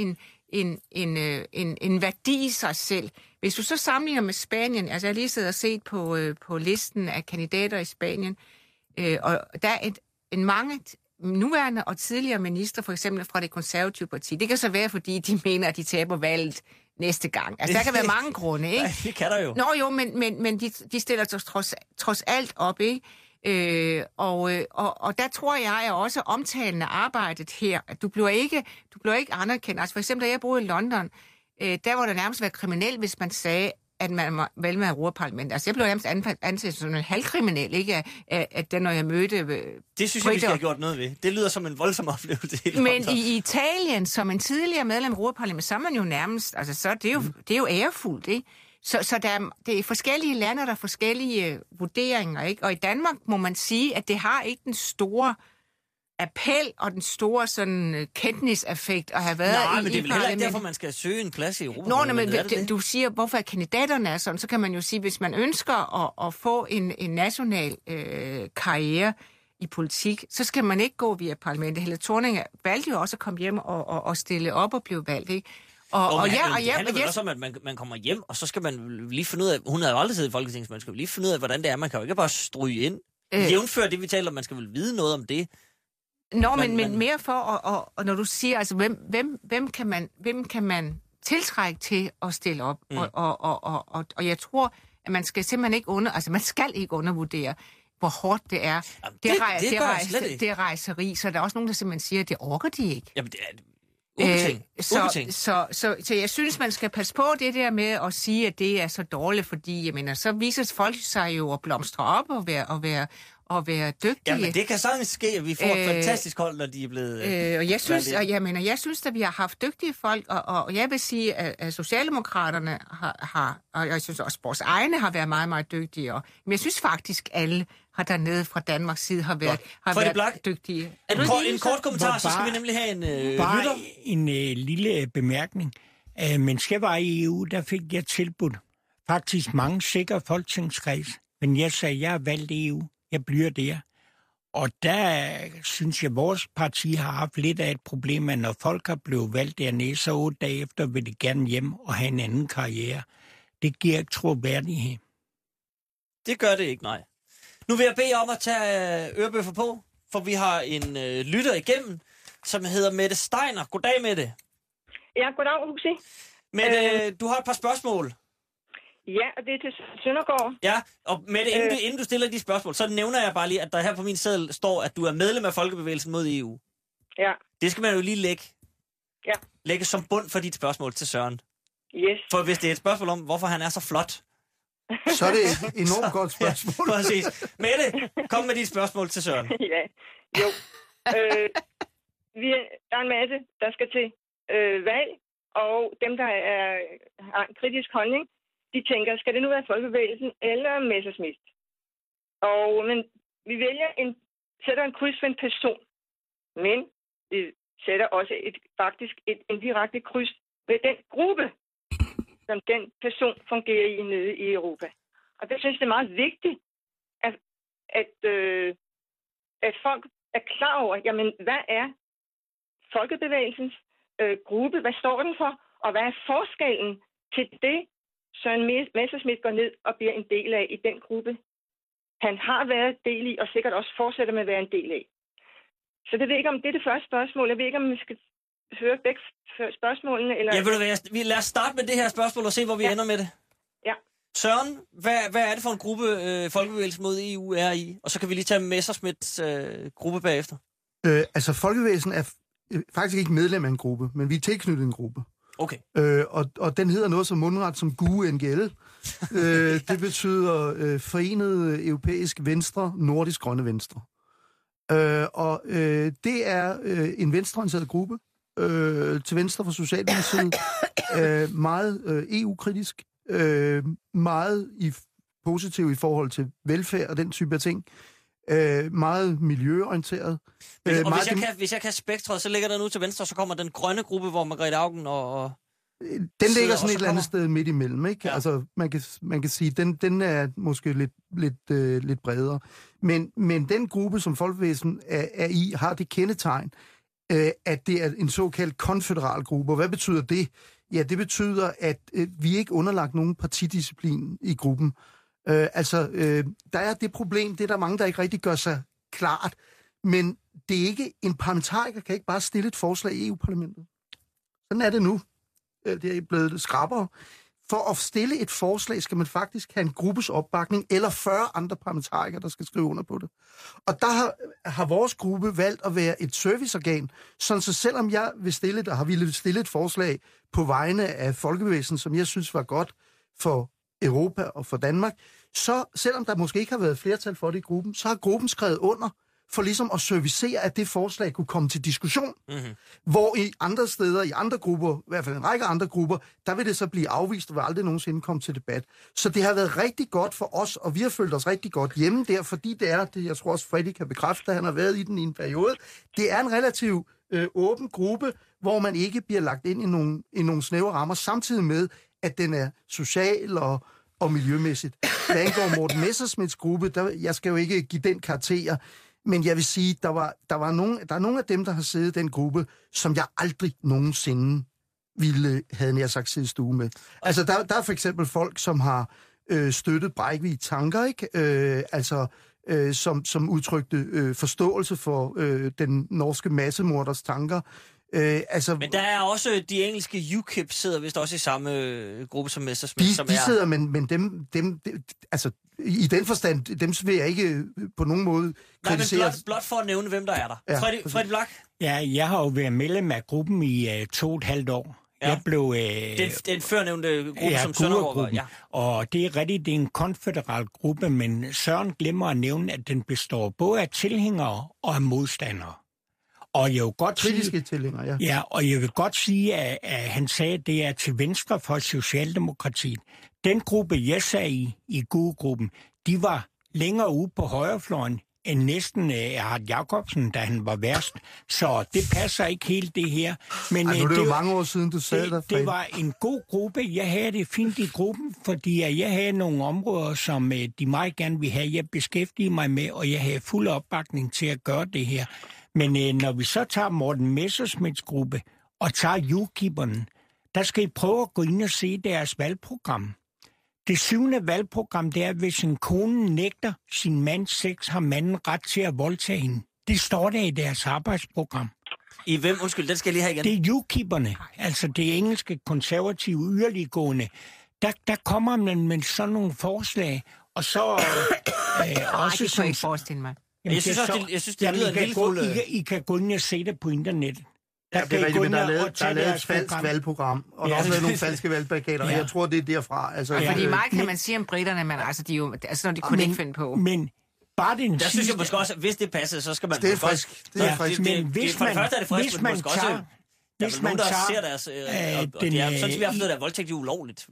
Speaker 6: en værdi i sig selv. Hvis du så sammenligner med Spanien, altså jeg har lige siddet og set på listen af kandidater i Spanien, og der er en mange nuværende og tidligere minister, for eksempel fra det konservative parti. Det kan så være, fordi de mener, at de taber valget næste gang. Altså der kan være mange grunde, ikke?
Speaker 4: Nej, det kan der jo.
Speaker 6: Nå jo, men de stiller trods alt op, ikke? Og der tror jeg også omtalen af arbejdet her, at du bliver ikke anerkendt. Altså for eksempel, da jeg boede i London, der var det nærmest være kriminel, hvis man sagde, at man var vel med Europaparlamentet. Altså jeg blev nærmest anset som en halvkriminel, ikke? At den, når jeg mødte...
Speaker 4: Det synes jeg, vi skal have gjort noget ved. Det lyder som en voldsom oplevelse.
Speaker 6: Men i Italien, som en tidligere medlem af Europaparlamentet, så er man jo nærmest... Altså så det er jo ærefuldt, ikke? Så det er forskellige lande, der er forskellige vurderinger, ikke? Og i Danmark må man sige, at det har ikke den store appel og den store sådan kendtniseffekt at have været i
Speaker 4: Nej, men det er vel heller ikke derfor, man skal søge en plads i Europaparlamentet.
Speaker 6: Men du siger, hvorfor kandidaterne er sådan, så kan man jo sige, hvis man ønsker at få en national karriere i politik, så skal man ikke gå via parlamentet. Helle Thorning valgte jo også at komme hjem og stille op og blive valgt, ikke?
Speaker 4: Det handler vel også om, at man kommer hjem, og så skal man lige finde ud af, hun havde jo aldrig siddet i Folketinget, så man skal lige finde ud af, hvordan det er. Man kan jo ikke bare stryge ind. Jævnfør det, vi taler om, man skal vel vide noget om det.
Speaker 6: Men mere for, og når du siger, altså, hvem kan man tiltrække til at stille op? Og jeg tror, at man skal simpelthen ikke undervurdere, hvor hårdt det er.
Speaker 4: Jamen,
Speaker 6: det er rejseri, så der er også nogen, der simpelthen siger, at det orker de ikke.
Speaker 4: Jamen, det er ubetinget.
Speaker 6: Så jeg synes, man skal passe på det der med at sige, at det er så dårligt, fordi jeg mener, så viser folk sig jo at blomstre op og være dygtige.
Speaker 4: Jamen, det kan sagtens ske, at vi får et fantastisk hold, når de er blevet...
Speaker 6: Jeg synes, at vi har haft dygtige folk, og jeg vil sige, at Socialdemokraterne har, og jeg synes også, at vores egne har været meget, meget dygtige. Men jeg synes faktisk, alle har dernede fra Danmarks side har været dygtige.
Speaker 4: En kort kommentar, så skal vi nemlig have en lytter.
Speaker 7: En lille bemærkning. Mens jeg var i EU, der fik jeg tilbudt faktisk mange sikre folketingskreds, men jeg sagde, at jeg er valgt i EU. Jeg bliver der. Og der synes jeg, at vores parti har haft lidt af et problem, at når folk har blevet valgt dernede, så 8 dage efter vil de gerne hjem og have en anden karriere. Det giver ikke troværdighed.
Speaker 4: Det gør det ikke, nej. Nu vil jeg bede om at tage ørebøffer på, for vi har en lytter igennem, som hedder Mette Steiner. Goddag, Mette.
Speaker 8: Ja, goddag, Huxi.
Speaker 4: Mette, du har et par spørgsmål.
Speaker 8: Ja, og det er til Søndergaard.
Speaker 4: Ja, og Mette, inden du stiller de spørgsmål, så nævner jeg bare lige, at der her på min seddel står, at du er medlem af Folkebevægelsen mod EU.
Speaker 8: Ja.
Speaker 4: Det skal man jo lige lægge som bund for dit spørgsmål til Søren.
Speaker 8: Yes.
Speaker 4: For hvis det er et spørgsmål om, hvorfor han er så flot,
Speaker 5: så er det et enormt godt spørgsmål.
Speaker 4: Ja, præcis. Mette, kom med dit spørgsmål til Søren.
Speaker 8: Ja, jo. Der er en masse, der skal til valg, og dem, der har en kritisk holdning, de tænker, skal det nu være Folkebevægelsen eller Messerschmidt? Men vi sætter en kryds for en person, men vi sætter også faktisk et indirekte kryds ved den gruppe, som den person fungerer i nede i Europa. Og det synes jeg er meget vigtigt, at folk er klar over, jamen, hvad er Folkebevægelsens gruppe, hvad står den for, og hvad er forskellen til det, Søren Messerschmidt går ned og bliver en del af i den gruppe, han har været del i, og sikkert også fortsætter med at være en del af. Så det ved ikke, om det er det første spørgsmål. Jeg ved ikke, om vi skal høre begge spørgsmålene. Eller...
Speaker 4: Ja, lad os starte med det her spørgsmål og se, hvor vi ender med det.
Speaker 8: Ja.
Speaker 4: Søren, hvad er det for en gruppe, Folkebevægelsen mod EU er i? Og så kan vi lige tage Messerschmidts gruppe bagefter.
Speaker 5: Altså, Folkebevægelsen er faktisk ikke medlem af en gruppe, men vi er tilknyttet en gruppe.
Speaker 4: Okay.
Speaker 5: Og den hedder noget som mundret som GUE-NGL. Det betyder Forenet Europæisk Venstre, Nordisk Grønne Venstre. Det er en venstreorienteret gruppe, til venstre for Socialdemokratiet, meget EU-kritisk, meget positiv i forhold til velfærd og den type af ting, meget miljøorienteret.
Speaker 4: Hvis jeg kan spektret, så ligger der nu til venstre, så kommer den grønne gruppe, hvor Margrethe Auken og
Speaker 5: den ligger sådan et eller andet sted midt imellem, ikke?
Speaker 4: Ja.
Speaker 5: Altså, man kan sige, den er måske lidt bredere. Men den gruppe, som Folkebevægelsen er i, har det kendetegn, at det er en såkaldt konføderal gruppe. Og hvad betyder det? Ja, det betyder, at vi ikke underlagt nogen partidisciplin i gruppen. Der er det problem, det er der mange, der ikke rigtig gør sig klart, men det er ikke, en parlamentariker kan ikke bare stille et forslag i EU-parlamentet. Sådan er det nu. Det er blevet skrappere. For at stille et forslag, skal man faktisk have en gruppes opbakning, eller 40 andre parlamentarikere, der skal skrive under på det. Og der har vores gruppe valgt at være et serviceorgan, sådan så selvom jeg ville stille et forslag på vegne af Folkebevægelsen, som jeg synes var godt for Europa og for Danmark, så selvom der måske ikke har været flertal for det i gruppen, så har gruppen skrevet under for ligesom at servicere, at det forslag kunne komme til diskussion. Mm-hmm. Hvor i andre steder, i andre grupper, i hvert fald en række andre grupper, der vil det så blive afvist og vil aldrig nogensinde komme til debat. Så det har været rigtig godt for os, og vi har følt os rigtig godt hjemme der, fordi det er, jeg tror også Freddy kan bekræfte, at han har været i den i en periode, det er en relativt åben gruppe, hvor man ikke bliver lagt ind i nogle snævre rammer, samtidig med, at den er social og miljømæssigt. Hvad angår Morten Messerschmidts gruppe, jeg skal jo ikke give den karakter, men jeg vil sige, der er nogle af dem, der har siddet i den gruppe, som jeg aldrig nogensinde havde nær sagt sidde i stue med. Altså, der er for eksempel folk, som har støttet Breivik tanker, ikke? Som udtrykte forståelse for den norske massemorders tanker.
Speaker 4: Men der er også de engelske UKIP sidder vist også i samme gruppe som Messerschmidt.
Speaker 5: De sidder, men dem altså i den forstand, dem vil jeg ikke på nogen måde kritisere.
Speaker 4: Nej, men blot for at nævne, hvem der er der. Ja, Freddy Blak?
Speaker 7: Ja, jeg har jo været medlem af gruppen i 2,5 år.
Speaker 4: Ja.
Speaker 7: Jeg blev...
Speaker 4: den førnævnte gruppe, som Søndergaard var. Ja.
Speaker 7: Og det er rigtigt, det er en konføderal gruppe, men Søren glemmer at nævne, at den består både af tilhængere og af modstandere. Og jeg vil godt
Speaker 5: kritiske tilhængere, ja.
Speaker 7: Ja, og jeg vil godt sige, at han sagde, at det er til venstre for Socialdemokratiet. Den gruppe, jeg sagde i GUE-gruppen, de var længere ude på højrefløjen end næsten Erhard Jacobsen, da han var værst. Så det passer ikke helt, det her. Men
Speaker 5: nu er det jo mange år siden, du sad der.
Speaker 7: Det var en god gruppe. Jeg havde det fint i gruppen, fordi jeg havde nogle områder, som de meget gerne ville have. Jeg beskæftigede mig med, og jeg havde fuld opbakning til at gøre det her. Men når vi så tager Morten Messerschmidts gruppe og tager UKIP'erne, der skal I prøve at gå ind og se deres valgprogram. Det 7. valgprogram, det er, at hvis en kone nægter sin mands sex, har manden ret til at voldtage hende. Det står der i deres arbejdsprogram.
Speaker 4: I hvem? Undskyld, den skal jeg lige have igen.
Speaker 7: Det er UKIP'erne, altså det engelske konservative yderliggående. Der kommer man med sådan nogle forslag, og så også
Speaker 6: det kan jeg ikke forestille mig.
Speaker 7: Jamen,
Speaker 4: jeg synes, det lyder en lille smule...
Speaker 7: I kan gå ind og se det på internettet.
Speaker 5: Ja, det er rigtigt, men der er lavet et falsk valgprogram, og der er også lavet nogle falske valgplakater, og jeg tror, det er derfra. Altså,
Speaker 6: fordi meget kan man sige om britterne, men altså, de er jo, altså, når de kunne ikke finde på.
Speaker 7: Men bare den
Speaker 4: der synes jeg måske også, at hvis det passer, så skal man...
Speaker 5: Det er frisk. Det er frisk.
Speaker 7: Men hvis
Speaker 4: for det første er det frisk, men måske også... Hvis man ser deres... og det er, sådan som jeg har forstået, at voldtægt er ulovligt.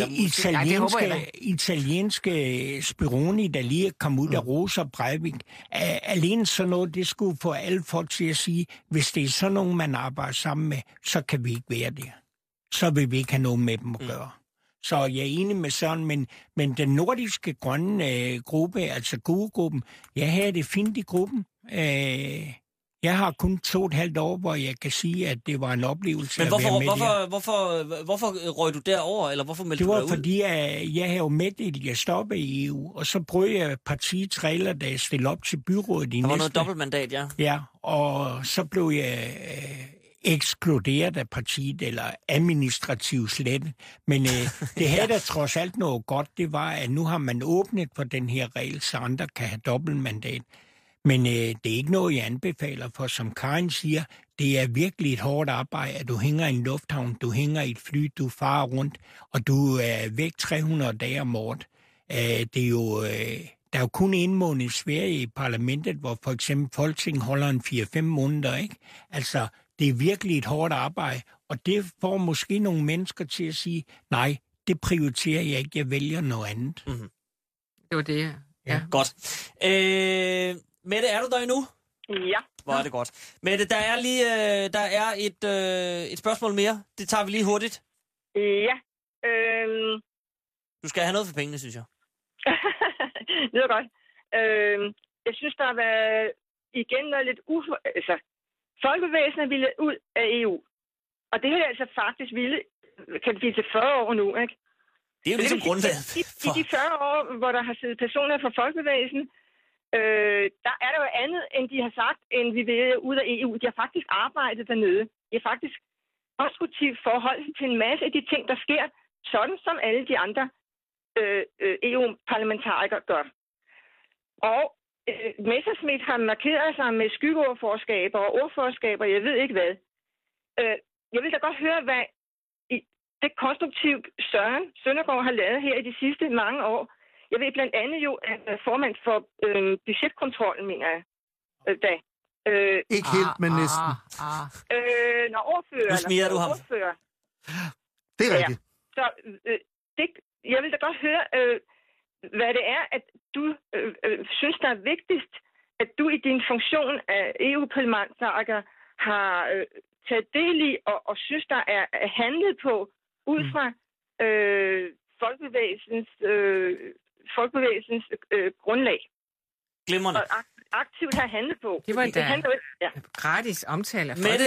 Speaker 7: Italienske Speroni, der lige kom ud af Rosa Breivik, alene sådan noget, det skulle få alle folk til at sige, hvis det er sådan nogen, man arbejder sammen med, så kan vi ikke være der. Så vil vi ikke have noget med dem at gøre. Så jeg er enig med Søren, men den nordiske grønne gruppe, altså GUE-gruppen, jeg havde det fint i gruppen. Jeg har kun 2,5 år, hvor jeg kan sige, at det var en oplevelse at være med der.
Speaker 4: Hvorfor røg du derover, eller hvorfor meldte du dig ud?
Speaker 7: Det var fordi, jeg havde jo meddelt, at jeg stoppede i EU, og så brød jeg partiets regler, da jeg stillede op til byrådet i næste.
Speaker 4: Der var noget dobbeltmandat, ja.
Speaker 7: Ja, og så blev jeg ekskluderet af partiet, eller administrativt slettet. Men det havde da trods alt noget godt, det var, at nu har man åbnet for den her regel, så andre kan have dobbeltmandat. Men det er ikke noget, jeg anbefaler, for som Karin siger, det er virkelig et hårdt arbejde, at du hænger i en lufthavn, du hænger i et fly, du farer rundt, og du er væk 300 dage om året. Det er jo, der er jo kun en måned i Sverige i parlamentet, hvor for eksempel Folketinget holder en 4-5 måneder, ikke? Altså, Det er virkelig et hårdt arbejde, og det får måske nogle mennesker til at sige, nej, det prioriterer jeg ikke, jeg vælger noget andet.
Speaker 4: Mm-hmm.
Speaker 6: Det var det, ja.
Speaker 4: Godt. Mette, er du der endnu?
Speaker 8: Ja.
Speaker 4: Hvor er det godt. Mette, der er et spørgsmål mere. Det tager vi lige hurtigt.
Speaker 8: Ja.
Speaker 4: Du skal have noget for pengene, synes jeg.
Speaker 8: Det er godt. Jeg synes, der har været igen noget lidt folkebevægelsen er ville ud af EU. Og det har altså faktisk ville, kan det blive til 40 år nu, ikke?
Speaker 4: Det er jo ligesom grundlaget.
Speaker 8: I de 40 år, hvor der har siddet personer fra folkebevægelsen, der er der jo andet, end de har sagt, end vi vil ud af EU. De har faktisk arbejdet dernede. De har faktisk konstruktivt forhold til en masse af de ting, der sker, sådan som alle de andre EU-parlamentarikere gør. Og Messerschmidt har markeret sig med skyggeordforskaber og ordforskaber, jeg ved ikke hvad. Jeg vil da godt høre, hvad det konstruktivt Søren Søndergaard har lavet her i de sidste mange år. Jeg ved blandt andet jo, at formand for budgetkontrollen, mener jeg, da.
Speaker 5: Ikke helt, men næsten.
Speaker 8: Når ordfører.
Speaker 4: Nu smiger du ham.
Speaker 8: Ordfører.
Speaker 5: Det er rigtigt.
Speaker 8: Så jeg vil da godt høre, hvad det er, at du synes, der er vigtigst, at du i din funktion af EU-parlamentariker har taget del i og synes, der er handlet på ud fra folkebevægelsens grundlag.
Speaker 4: Glimrende.
Speaker 8: Og aktivt har handlet på.
Speaker 6: Det var gratis omtale af
Speaker 4: Mette,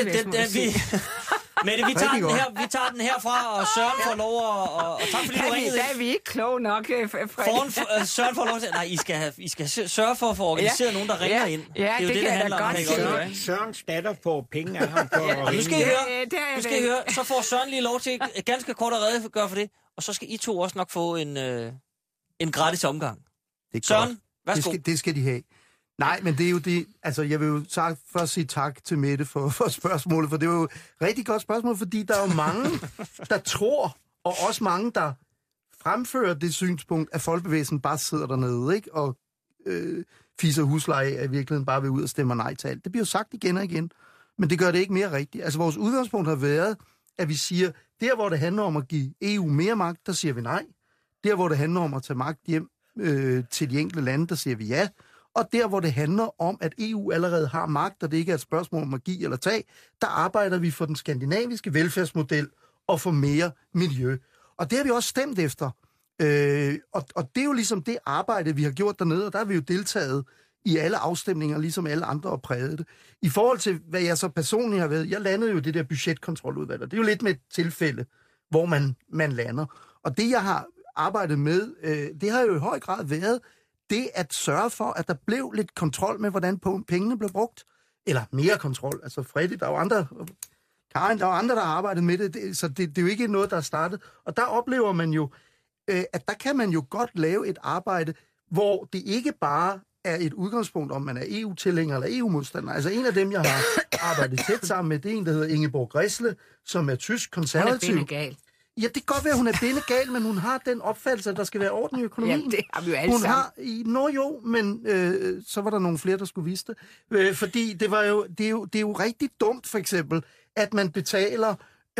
Speaker 4: vi tager den herfra, og Søren får lov og tak fordi du ringede.
Speaker 6: Der er vi ikke kloge nok, Fredrik.
Speaker 4: Søren får lov til... Nej, I skal sørge for at få organiseret nogen, der ringer ind.
Speaker 6: Ja, det er jo det handler om.
Speaker 7: Sørens datter får penge af ham for at ringe.
Speaker 4: Nu skal I høre, så får Søren lige lov til ganske kort at redegøre for det, og så skal I to også nok få en gratis omgang. Søren, værsgo.
Speaker 5: Det skal de have. Nej, men det er jo det... Altså, jeg vil jo først sige tak til Mette for spørgsmålet, for det var jo et rigtig godt spørgsmål, fordi der er jo mange, der tror, og også mange, der fremfører det synspunkt, at folkebevægelsen bare sidder dernede, ikke? Og fiser husleje er i virkeligheden bare ved ud og stemmer nej til alt. Det bliver jo sagt igen og igen, men det gør det ikke mere rigtigt. Altså, vores udgangspunkt har været, at vi siger, der hvor det handler om at give EU mere magt, der siger vi nej. Der hvor det handler om at tage magt hjem til de enkelte lande, der siger vi ja. Og der, hvor det handler om, at EU allerede har magt, og det ikke er et spørgsmål om at give eller tage, der arbejder vi for den skandinaviske velfærdsmodel og for mere miljø. Og det har vi også stemt efter. Og det er jo ligesom det arbejde, vi har gjort dernede, og der har vi jo deltaget i alle afstemninger, ligesom alle andre og præget det. I forhold til, hvad jeg så personligt har været, jeg landede jo det der budgetkontroludvalg, og det er jo lidt med et tilfælde, hvor man lander. Og det, jeg har arbejdet med, det har jo i høj grad været det at sørge for, at der blev lidt kontrol med, hvordan pengene blev brugt. Eller mere kontrol. Altså Fredrik, der er jo andre... Karin, der er andre, der har arbejdet med det, så det er jo ikke noget, der er startet. Og der oplever man jo, at der kan man jo godt lave et arbejde, hvor det ikke bare er et udgangspunkt, om man er EU-tilhænger eller EU-modstander. Altså en af dem, jeg har arbejdet tæt sammen med, det er en, der hedder Ingeborg Grässle, som er tysk konservativ.
Speaker 6: Hun er bindegal.
Speaker 5: Ja, det kan godt være, at hun er bindegal, men hun har den opfattelse, at der skal være orden i økonomien.
Speaker 6: Ja, det har vi jo alle sammen.
Speaker 5: Men så var der nogle flere, der skulle vise det. Fordi det er jo rigtig dumt, for eksempel, at man betaler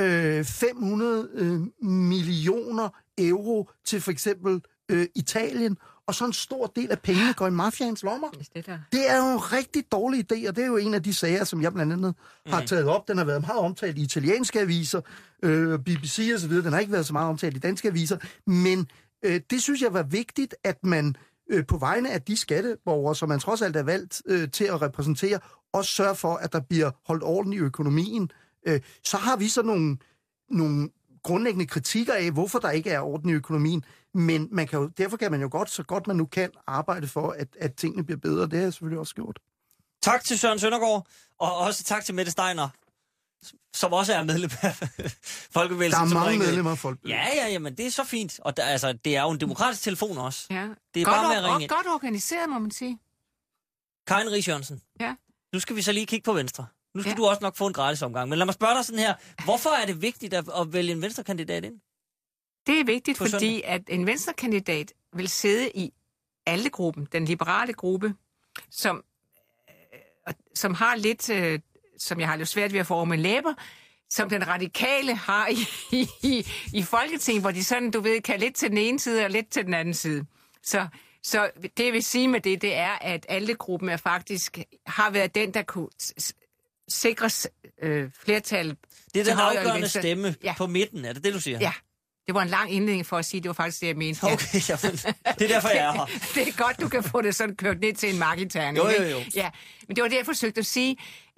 Speaker 5: 500 millioner euro til for eksempel Italien, og så en stor del af pengene går i mafiaens lommer. Det er jo en rigtig dårlig idé, og det er jo en af de sager, som jeg blandt andet har taget op. Den har været meget omtalt i italienske aviser, BBC og så videre. Den har ikke været så meget omtalt i danske aviser, men det synes jeg var vigtigt, at man på vegne af de skatteborgere, som man trods alt er valgt til at repræsentere, også sørger for, at der bliver holdt orden i økonomien. Så har vi så nogle grundlæggende kritikker af, hvorfor der ikke er orden i økonomien, men derfor kan man jo godt, så godt man nu kan, arbejde for, at tingene bliver bedre. Det har jeg selvfølgelig også gjort.
Speaker 4: Tak til Søren Søndergaard, og også tak til Mette Steiner, som også er medlem af Folkebevægelsen.
Speaker 5: Der er mange medlemmer af Folkebevægelsen.
Speaker 4: Ja, men det er så fint. Og det er jo en demokratisk telefon også.
Speaker 6: Ja.
Speaker 4: Det er bare med at ringe.
Speaker 6: Godt organiseret, må man sige.
Speaker 4: Karin Riis Jørgensen.
Speaker 6: Ja.
Speaker 4: Nu skal vi så lige kigge på Venstre. Nu skal du også nok få en gratis omgang. Men lad mig spørge dig sådan her. Hvorfor er det vigtigt at vælge en Venstrekandidat ind?
Speaker 6: Det er vigtigt, fordi at en Venstrekandidat vil sidde i ALDE-gruppen, den liberale gruppe, som har lidt som jeg har lidt svært ved at få over med læber, som den radikale har i Folketinget, hvor de sådan, du ved, kan lidt til den ene side og lidt til den anden side. Så det, jeg vil sige med det er, at ALDE-gruppen har været den, der kunne sikres flertal.
Speaker 4: Det er den afgørende stemme på midten, er det du siger?
Speaker 6: Ja. Det var en lang indledning for at sige, det var faktisk det, jeg mente.
Speaker 4: Okay, det er derfor, jeg er her.
Speaker 6: Det er godt, du kan få det sådan kørt ned til en marketærning.
Speaker 4: Jo.
Speaker 6: Ja, men det var det, jeg forsøgte at sige.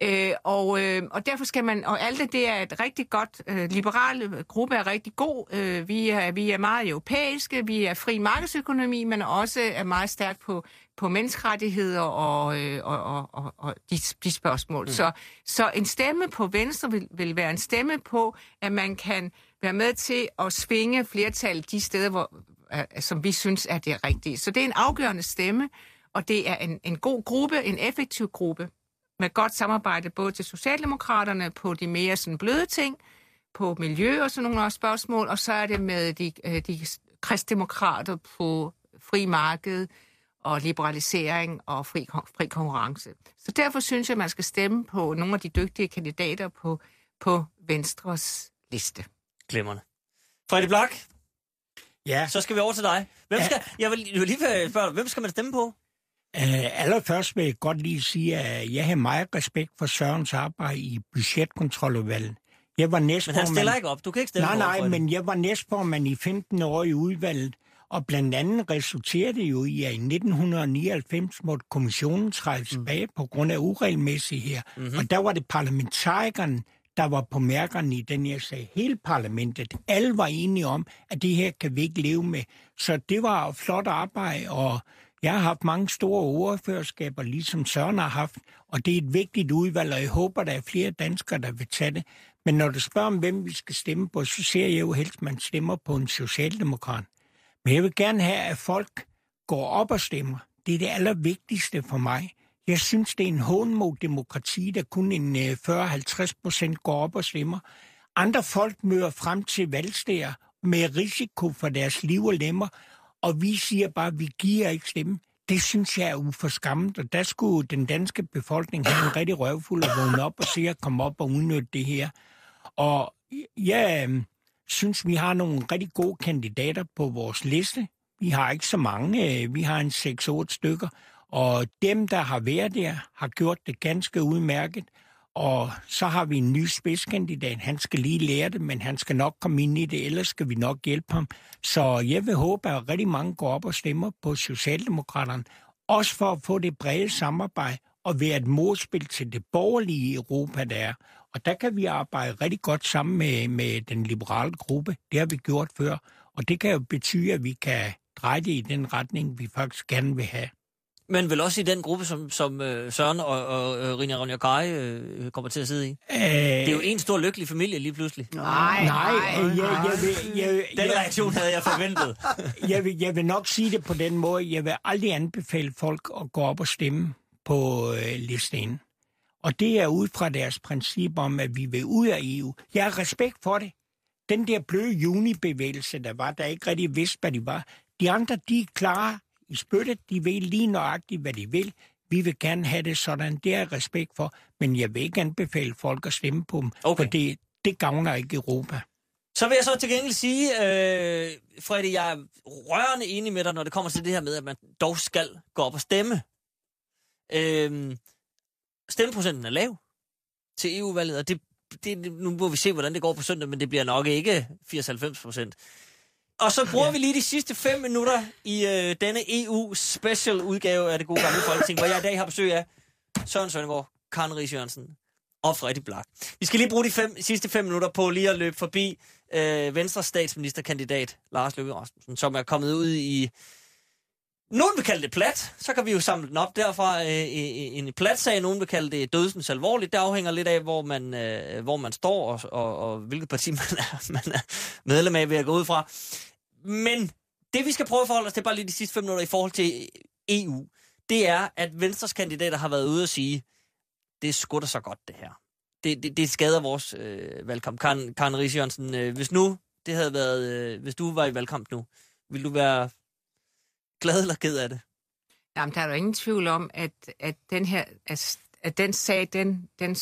Speaker 6: Og derfor skal man... Og ALDE, det er et rigtig godt... liberale gruppe er rigtig god. Vi er meget europæiske. Vi er fri markedsøkonomi, men også er meget stærkt på menneskerettigheder og de spørgsmål. Så en stemme på Venstre vil være en stemme på, at man kan være med til at svinge flertal de steder, som vi synes er det rigtige. Så det er en afgørende stemme, og det er en god gruppe, en effektiv gruppe, med godt samarbejde både til Socialdemokraterne på de mere sådan bløde ting, på miljø og sådan nogle spørgsmål, og så er det med de kristdemokrater på fri marked og liberalisering og fri konkurrence. Så derfor synes jeg, man skal stemme på nogle af de dygtige kandidater på Venstres liste.
Speaker 4: Glimrende. Fredi Blak?
Speaker 7: Ja.
Speaker 4: Så skal vi over til dig. Jeg vil lige spørge, hvem skal man stemme på?
Speaker 7: Allerførst vil jeg godt lige sige, at jeg har meget respekt for Sørens arbejde i budgetkontroludvalget. Jeg var næstformand...
Speaker 4: Men han stiller ikke op. Du kan ikke stemme på.
Speaker 7: Nej, men jeg var næstformand i 15 år i udvalget, og blandt andet resulterede det jo i, at i 1999 måtte kommissionen træde tilbage på grund af uregelmæssigheder. Mm-hmm. Og der var det parlamentarikerne, der var på mærkerne i den her sag. Hele parlamentet, alle var enige om, at det her kan vi ikke leve med. Så det var flot arbejde, og jeg har haft mange store ordførerskaber, ligesom Søren har haft, og det er et vigtigt udvalg, og jeg håber, der er flere danskere, der vil tage det. Men når du spørger om, hvem vi skal stemme på, så ser jeg jo helst, at man stemmer på en socialdemokrat. Men jeg vil gerne have, at folk går op og stemmer. Det er det allervigtigste for mig. Jeg synes, det er en hån mod demokrati, der kun en 40-50% går op og stemmer. Andre folk møder frem til valgsteder med risiko for deres liv og lemmer, og vi siger bare, at vi giver ikke stemme. Det synes jeg er uforskammet, og der skulle den danske befolkning have en rigtig røvfuld og vågne op og se at komme op og udnytte det her. Og jeg synes, vi har nogle rigtig gode kandidater på vores liste. Vi har ikke så mange. Vi har en 6-8 stykker. Og dem, der har været der, har gjort det ganske udmærket. Og så har vi en ny spidskandidat. Han skal lige lære det, men han skal nok komme ind i det, ellers skal vi nok hjælpe ham. Så jeg vil håbe, at rigtig mange går op og stemmer på Socialdemokraterne. Også for at få det brede samarbejde og være et modspil til det borgerlige Europa, der er. Og der kan vi arbejde rigtig godt sammen med den liberale gruppe. Det har vi gjort før. Og det kan jo betyde, at vi kan dreje det i den retning, vi faktisk gerne vil have.
Speaker 4: Men vel også i den gruppe, som Søren og Rina Ronja-Kari kommer til at sidde i? Det er jo en stor lykkelig familie lige pludselig.
Speaker 7: Nej.
Speaker 4: Den reaktion havde jeg forventet.
Speaker 7: Jeg vil nok sige det på den måde. Jeg vil aldrig anbefale folk at gå op og stemme på listen. Og det er ud fra deres princip om, at vi vil ud af EU. Jeg har respekt for det. Den der bløde junibevægelse, der ikke rigtig vidste, hvad de var. De andre, de er klare i spyttet. De ved lige nøjagtigt, hvad de vil. Vi vil gerne have det sådan. Det er jeg respekt for. Men jeg vil ikke anbefale folk at stemme på dem. Okay. For det gavner ikke Europa.
Speaker 4: Så vil jeg så til gengæld sige, Fredi, jeg er rørende enig med dig, når det kommer til det her med, at man dog skal gå op og stemme. Stemmeprocenten er lav til EU-valget, og nu må vi se, hvordan det går på søndag, men det bliver nok ikke 80-90%. Og så bruger vi lige de sidste 5 minutter i denne EU-special udgave af Det Gode Gamle Folketing, hvor jeg i dag har besøg af Søren Søndergaard, Karen Riis Jørgensen og Fredi Blak. Vi skal lige bruge de sidste 5 minutter på lige at løbe forbi Venstres statsministerkandidat Lars Løkke Rasmussen, som er kommet ud i... Nogen vil kalde det plat, så kan vi jo samle den op derfra. En platsag, nogen vil kalde det dødsens alvorligt. Det afhænger lidt af, hvor man står og hvilket parti man er medlem af, vil jeg gå ud fra. Men det, vi skal prøve at forholde os til, bare lige de sidste 5 minutter i forhold til EU, det er, at Venstres kandidater har været ude og sige, det er sgu da så godt, det her. Det skader vores valgkamp. Karen Riis Jørgensen, hvis du var i valgkamp nu, ville du være glad eller ked af det?
Speaker 6: Jamen, der er jo ingen tvivl om, at den her at den sag, den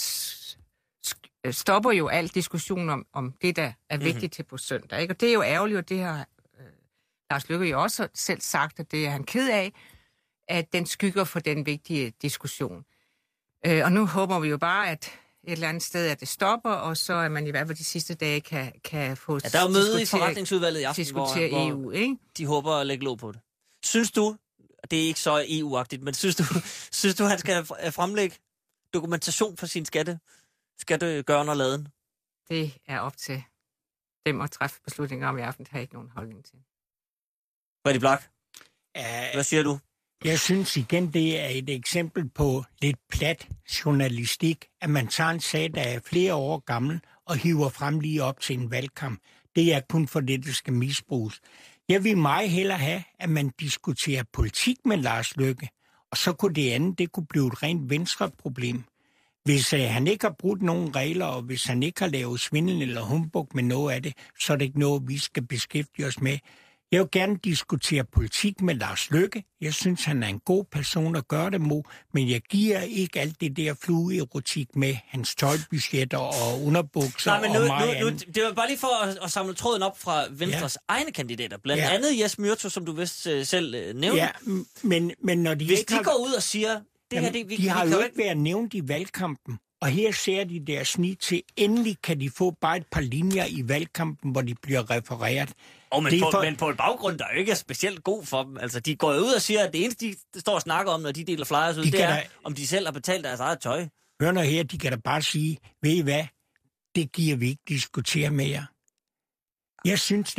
Speaker 6: stopper jo al diskussion om det, der er vigtigt til på søndag. Ikke? Og det er jo ærgerligt, og det har Lars Løkke jo også selv sagt, at det er han ked af, at den skygger for den vigtige diskussion. Og nu håber vi jo bare, at et eller andet sted, at det stopper, og så at man i hvert fald de sidste dage kan få
Speaker 4: der er jo møde i forretningsudvalget i aften, hvor
Speaker 6: EU, ikke?
Speaker 4: De håber at lægge låg på det. Synes du, det er ikke så EU-agtigt, men synes du, han skal fremlægge dokumentation for sin skattegørn og laden?
Speaker 6: Det er op til dem at træffe beslutninger om i aften, det har jeg ikke nogen holdning til.
Speaker 4: Freddy Blak, hvad siger du?
Speaker 7: Jeg synes igen, det er et eksempel på lidt plat journalistik, at man tager en sag, der er flere år gammel, og hiver frem lige op til en valgkamp. Det er kun for det skal misbruges. Jeg vil meget hellere have, at man diskuterer politik med Lars Løkke, og så kunne det andet, det kunne blive et rent venstreproblem. Hvis han ikke har brudt nogen regler, og hvis han ikke har lavet svindel eller humbug med noget af det, så er det ikke noget, vi skal beskæftige os med. Jeg vil gerne diskutere politik med Lars Løkke. Jeg synes, han er en god person at gøre det mod, men jeg giver ikke alt det der flueerotik med hans tøjbudgetter og underbukser og meget andet.
Speaker 4: Det var bare lige for at samle tråden op fra Venstres egne kandidater. Blandt andet Jes Myrto, som du vist selv nævnte.
Speaker 7: Ja, men når de
Speaker 4: hvis
Speaker 7: ikke
Speaker 4: de går ud og siger...
Speaker 7: De har jo ikke været nævnt i valgkampen, og her ser de deres snit til. Endelig kan de få bare et par linjer i valgkampen, hvor de bliver refereret.
Speaker 4: Men på en baggrund, der er jo ikke specielt god for dem. Altså, de går jo ud og siger, at det eneste, de står og snakker om, når de deler flyers ud, det er, om de selv har betalt deres eget tøj.
Speaker 7: Hør nu her, de kan da bare sige, ved I hvad, det giver vi ikke diskutere med jer. Jeg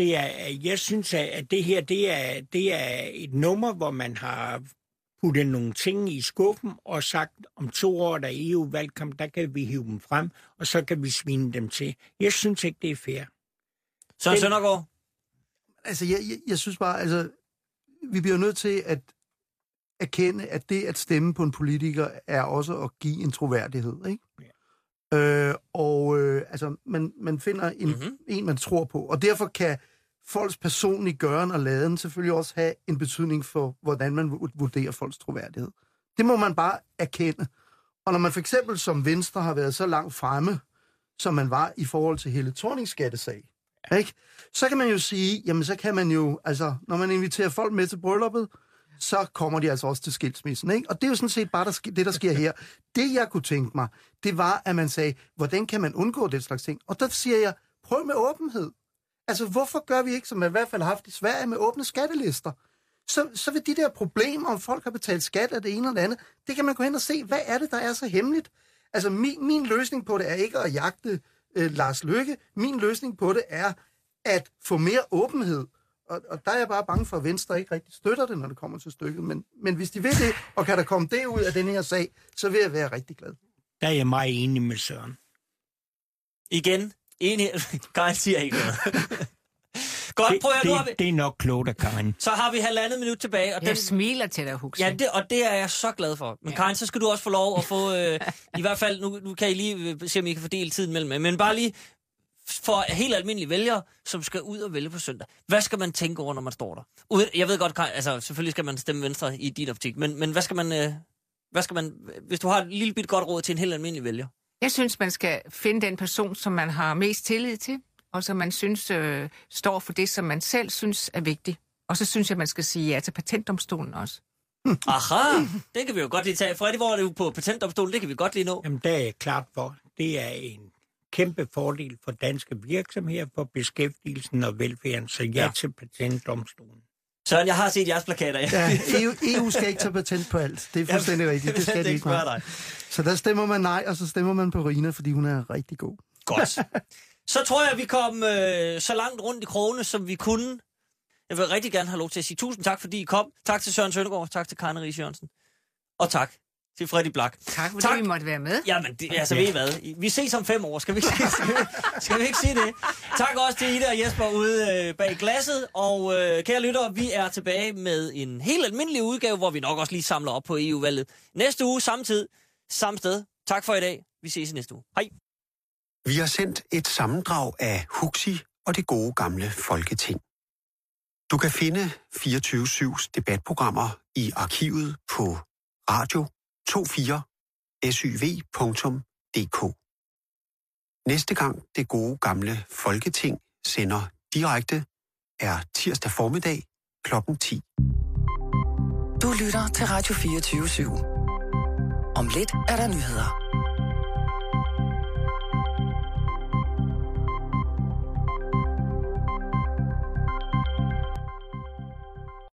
Speaker 7: synes, at det her, det er et nummer, hvor man har puttet nogle ting i skuffen og sagt, om 2 år, der er EU-valgkamp, der kan vi hive dem frem, og så kan vi svine dem til. Jeg synes ikke, det er fair.
Speaker 4: Søren Søndergaard?
Speaker 5: Altså, jeg synes bare, altså, vi bliver nødt til at erkende, at det at stemme på en politiker er også at give en troværdighed, ikke? Ja. Altså, man finder en, man tror på, og derfor kan folks personlige gøren og laden selvfølgelig også have en betydning for, hvordan man vurderer folks troværdighed. Det må man bare erkende. Og når man for eksempel som Venstre har været så langt fremme, som man var i forhold til Helle Thornings skattesag, ikke? Så kan man jo sige, jamen så kan man jo, altså når man inviterer folk med til brylluppet, så kommer de altså også til skilsmissen, ikke? Og det er jo sådan set bare det, der sker her. Det jeg kunne tænke mig, det var, at man sagde, hvordan kan man undgå den slags ting? Og der siger jeg, prøv med åbenhed. Altså, hvorfor gør vi ikke, som man i hvert fald har haft i Sverige, med åbne skattelister? Så vil de der problemer, om folk har betalt skat af det ene eller det andet, det kan man gå hen og se, hvad er det, der er så hemmeligt? Altså, min løsning på det er ikke at jagte Lars Løkke. Min løsning på det er at få mere åbenhed. Og der er jeg bare bange for, at Venstre ikke rigtig støtter det, når det kommer til stykket. Men hvis de vil det, og kan der komme det ud af den her sag, så vil jeg være rigtig glad.
Speaker 7: Der er jeg meget enig med Søren.
Speaker 4: Igen? Enig? Karin siger ikke noget. Godt, prøv at høre.
Speaker 7: Det er nok klogt af Karin.
Speaker 4: Så har vi 1,5 minut tilbage. Og
Speaker 6: jeg smiler til dig, Huxi.
Speaker 4: Ja, og det er jeg så glad for. Men Karin, så skal du også få lov at få... I hvert fald, nu kan I lige se, om I kan fordele tiden mellem jer. Men bare lige for helt almindelige vælgere, som skal ud og vælge på søndag. Hvad skal man tænke over, når man står der? Jeg ved godt, Karin, altså selvfølgelig skal man stemme Venstre i din optik. Men hvad skal man... Hvis du har et lille bit godt råd til en helt almindelig vælger?
Speaker 6: Jeg synes, man skal finde den person, som man har mest tillid til, og som man synes står for det, som man selv synes er vigtigt. Og så synes jeg, man skal sige ja til patentdomstolen også.
Speaker 4: Aha, det kan vi jo godt lige tage. Freddy, hvor er det på patentdomstolen? Det kan vi godt lige nå.
Speaker 7: Jamen, der er klart for. Det er en kæmpe fordel for danske virksomheder, for beskæftigelsen og velfærden, så ja til patentdomstolen.
Speaker 4: Søren, jeg har set jeres plakater.
Speaker 5: Ja, EU skal ikke tage patent på alt. Det er fuldstændig rigtigt. Det skal de ikke være. Så der stemmer man nej, og så stemmer man på Rina, fordi hun er rigtig god.
Speaker 4: Godt. Så tror jeg, at vi kom så langt rundt i krogene, som vi kunne. Jeg vil rigtig gerne have lov til at sige tusind tak, fordi I kom. Tak til Søren Søndergaard, tak til Karin Riis Jørgensen. Og tak til Freddy Blak.
Speaker 6: Tak, fordi vi måtte være med.
Speaker 4: Jamen, ved I hvad? Vi ses om 5 år. Skal vi ikke sige det? Tak også til Ida og Jesper ude bag glasset. Og kære lyttere, vi er tilbage med en helt almindelig udgave, hvor vi nok også lige samler op på EU-valget. Næste uge, samme tid, samme sted. Tak for i dag. Vi ses i næste uge. Hej.
Speaker 3: Vi har sendt et sammendrag af Huxi og det gode gamle Folketing. Du kan finde 24/7's debatprogrammer i arkivet på Radio 24 syv.dk. Næste gang det gode gamle Folketing sender direkte er tirsdag formiddag kl. 10.
Speaker 2: Du lytter til Radio 24/7. Om lidt er der nyheder.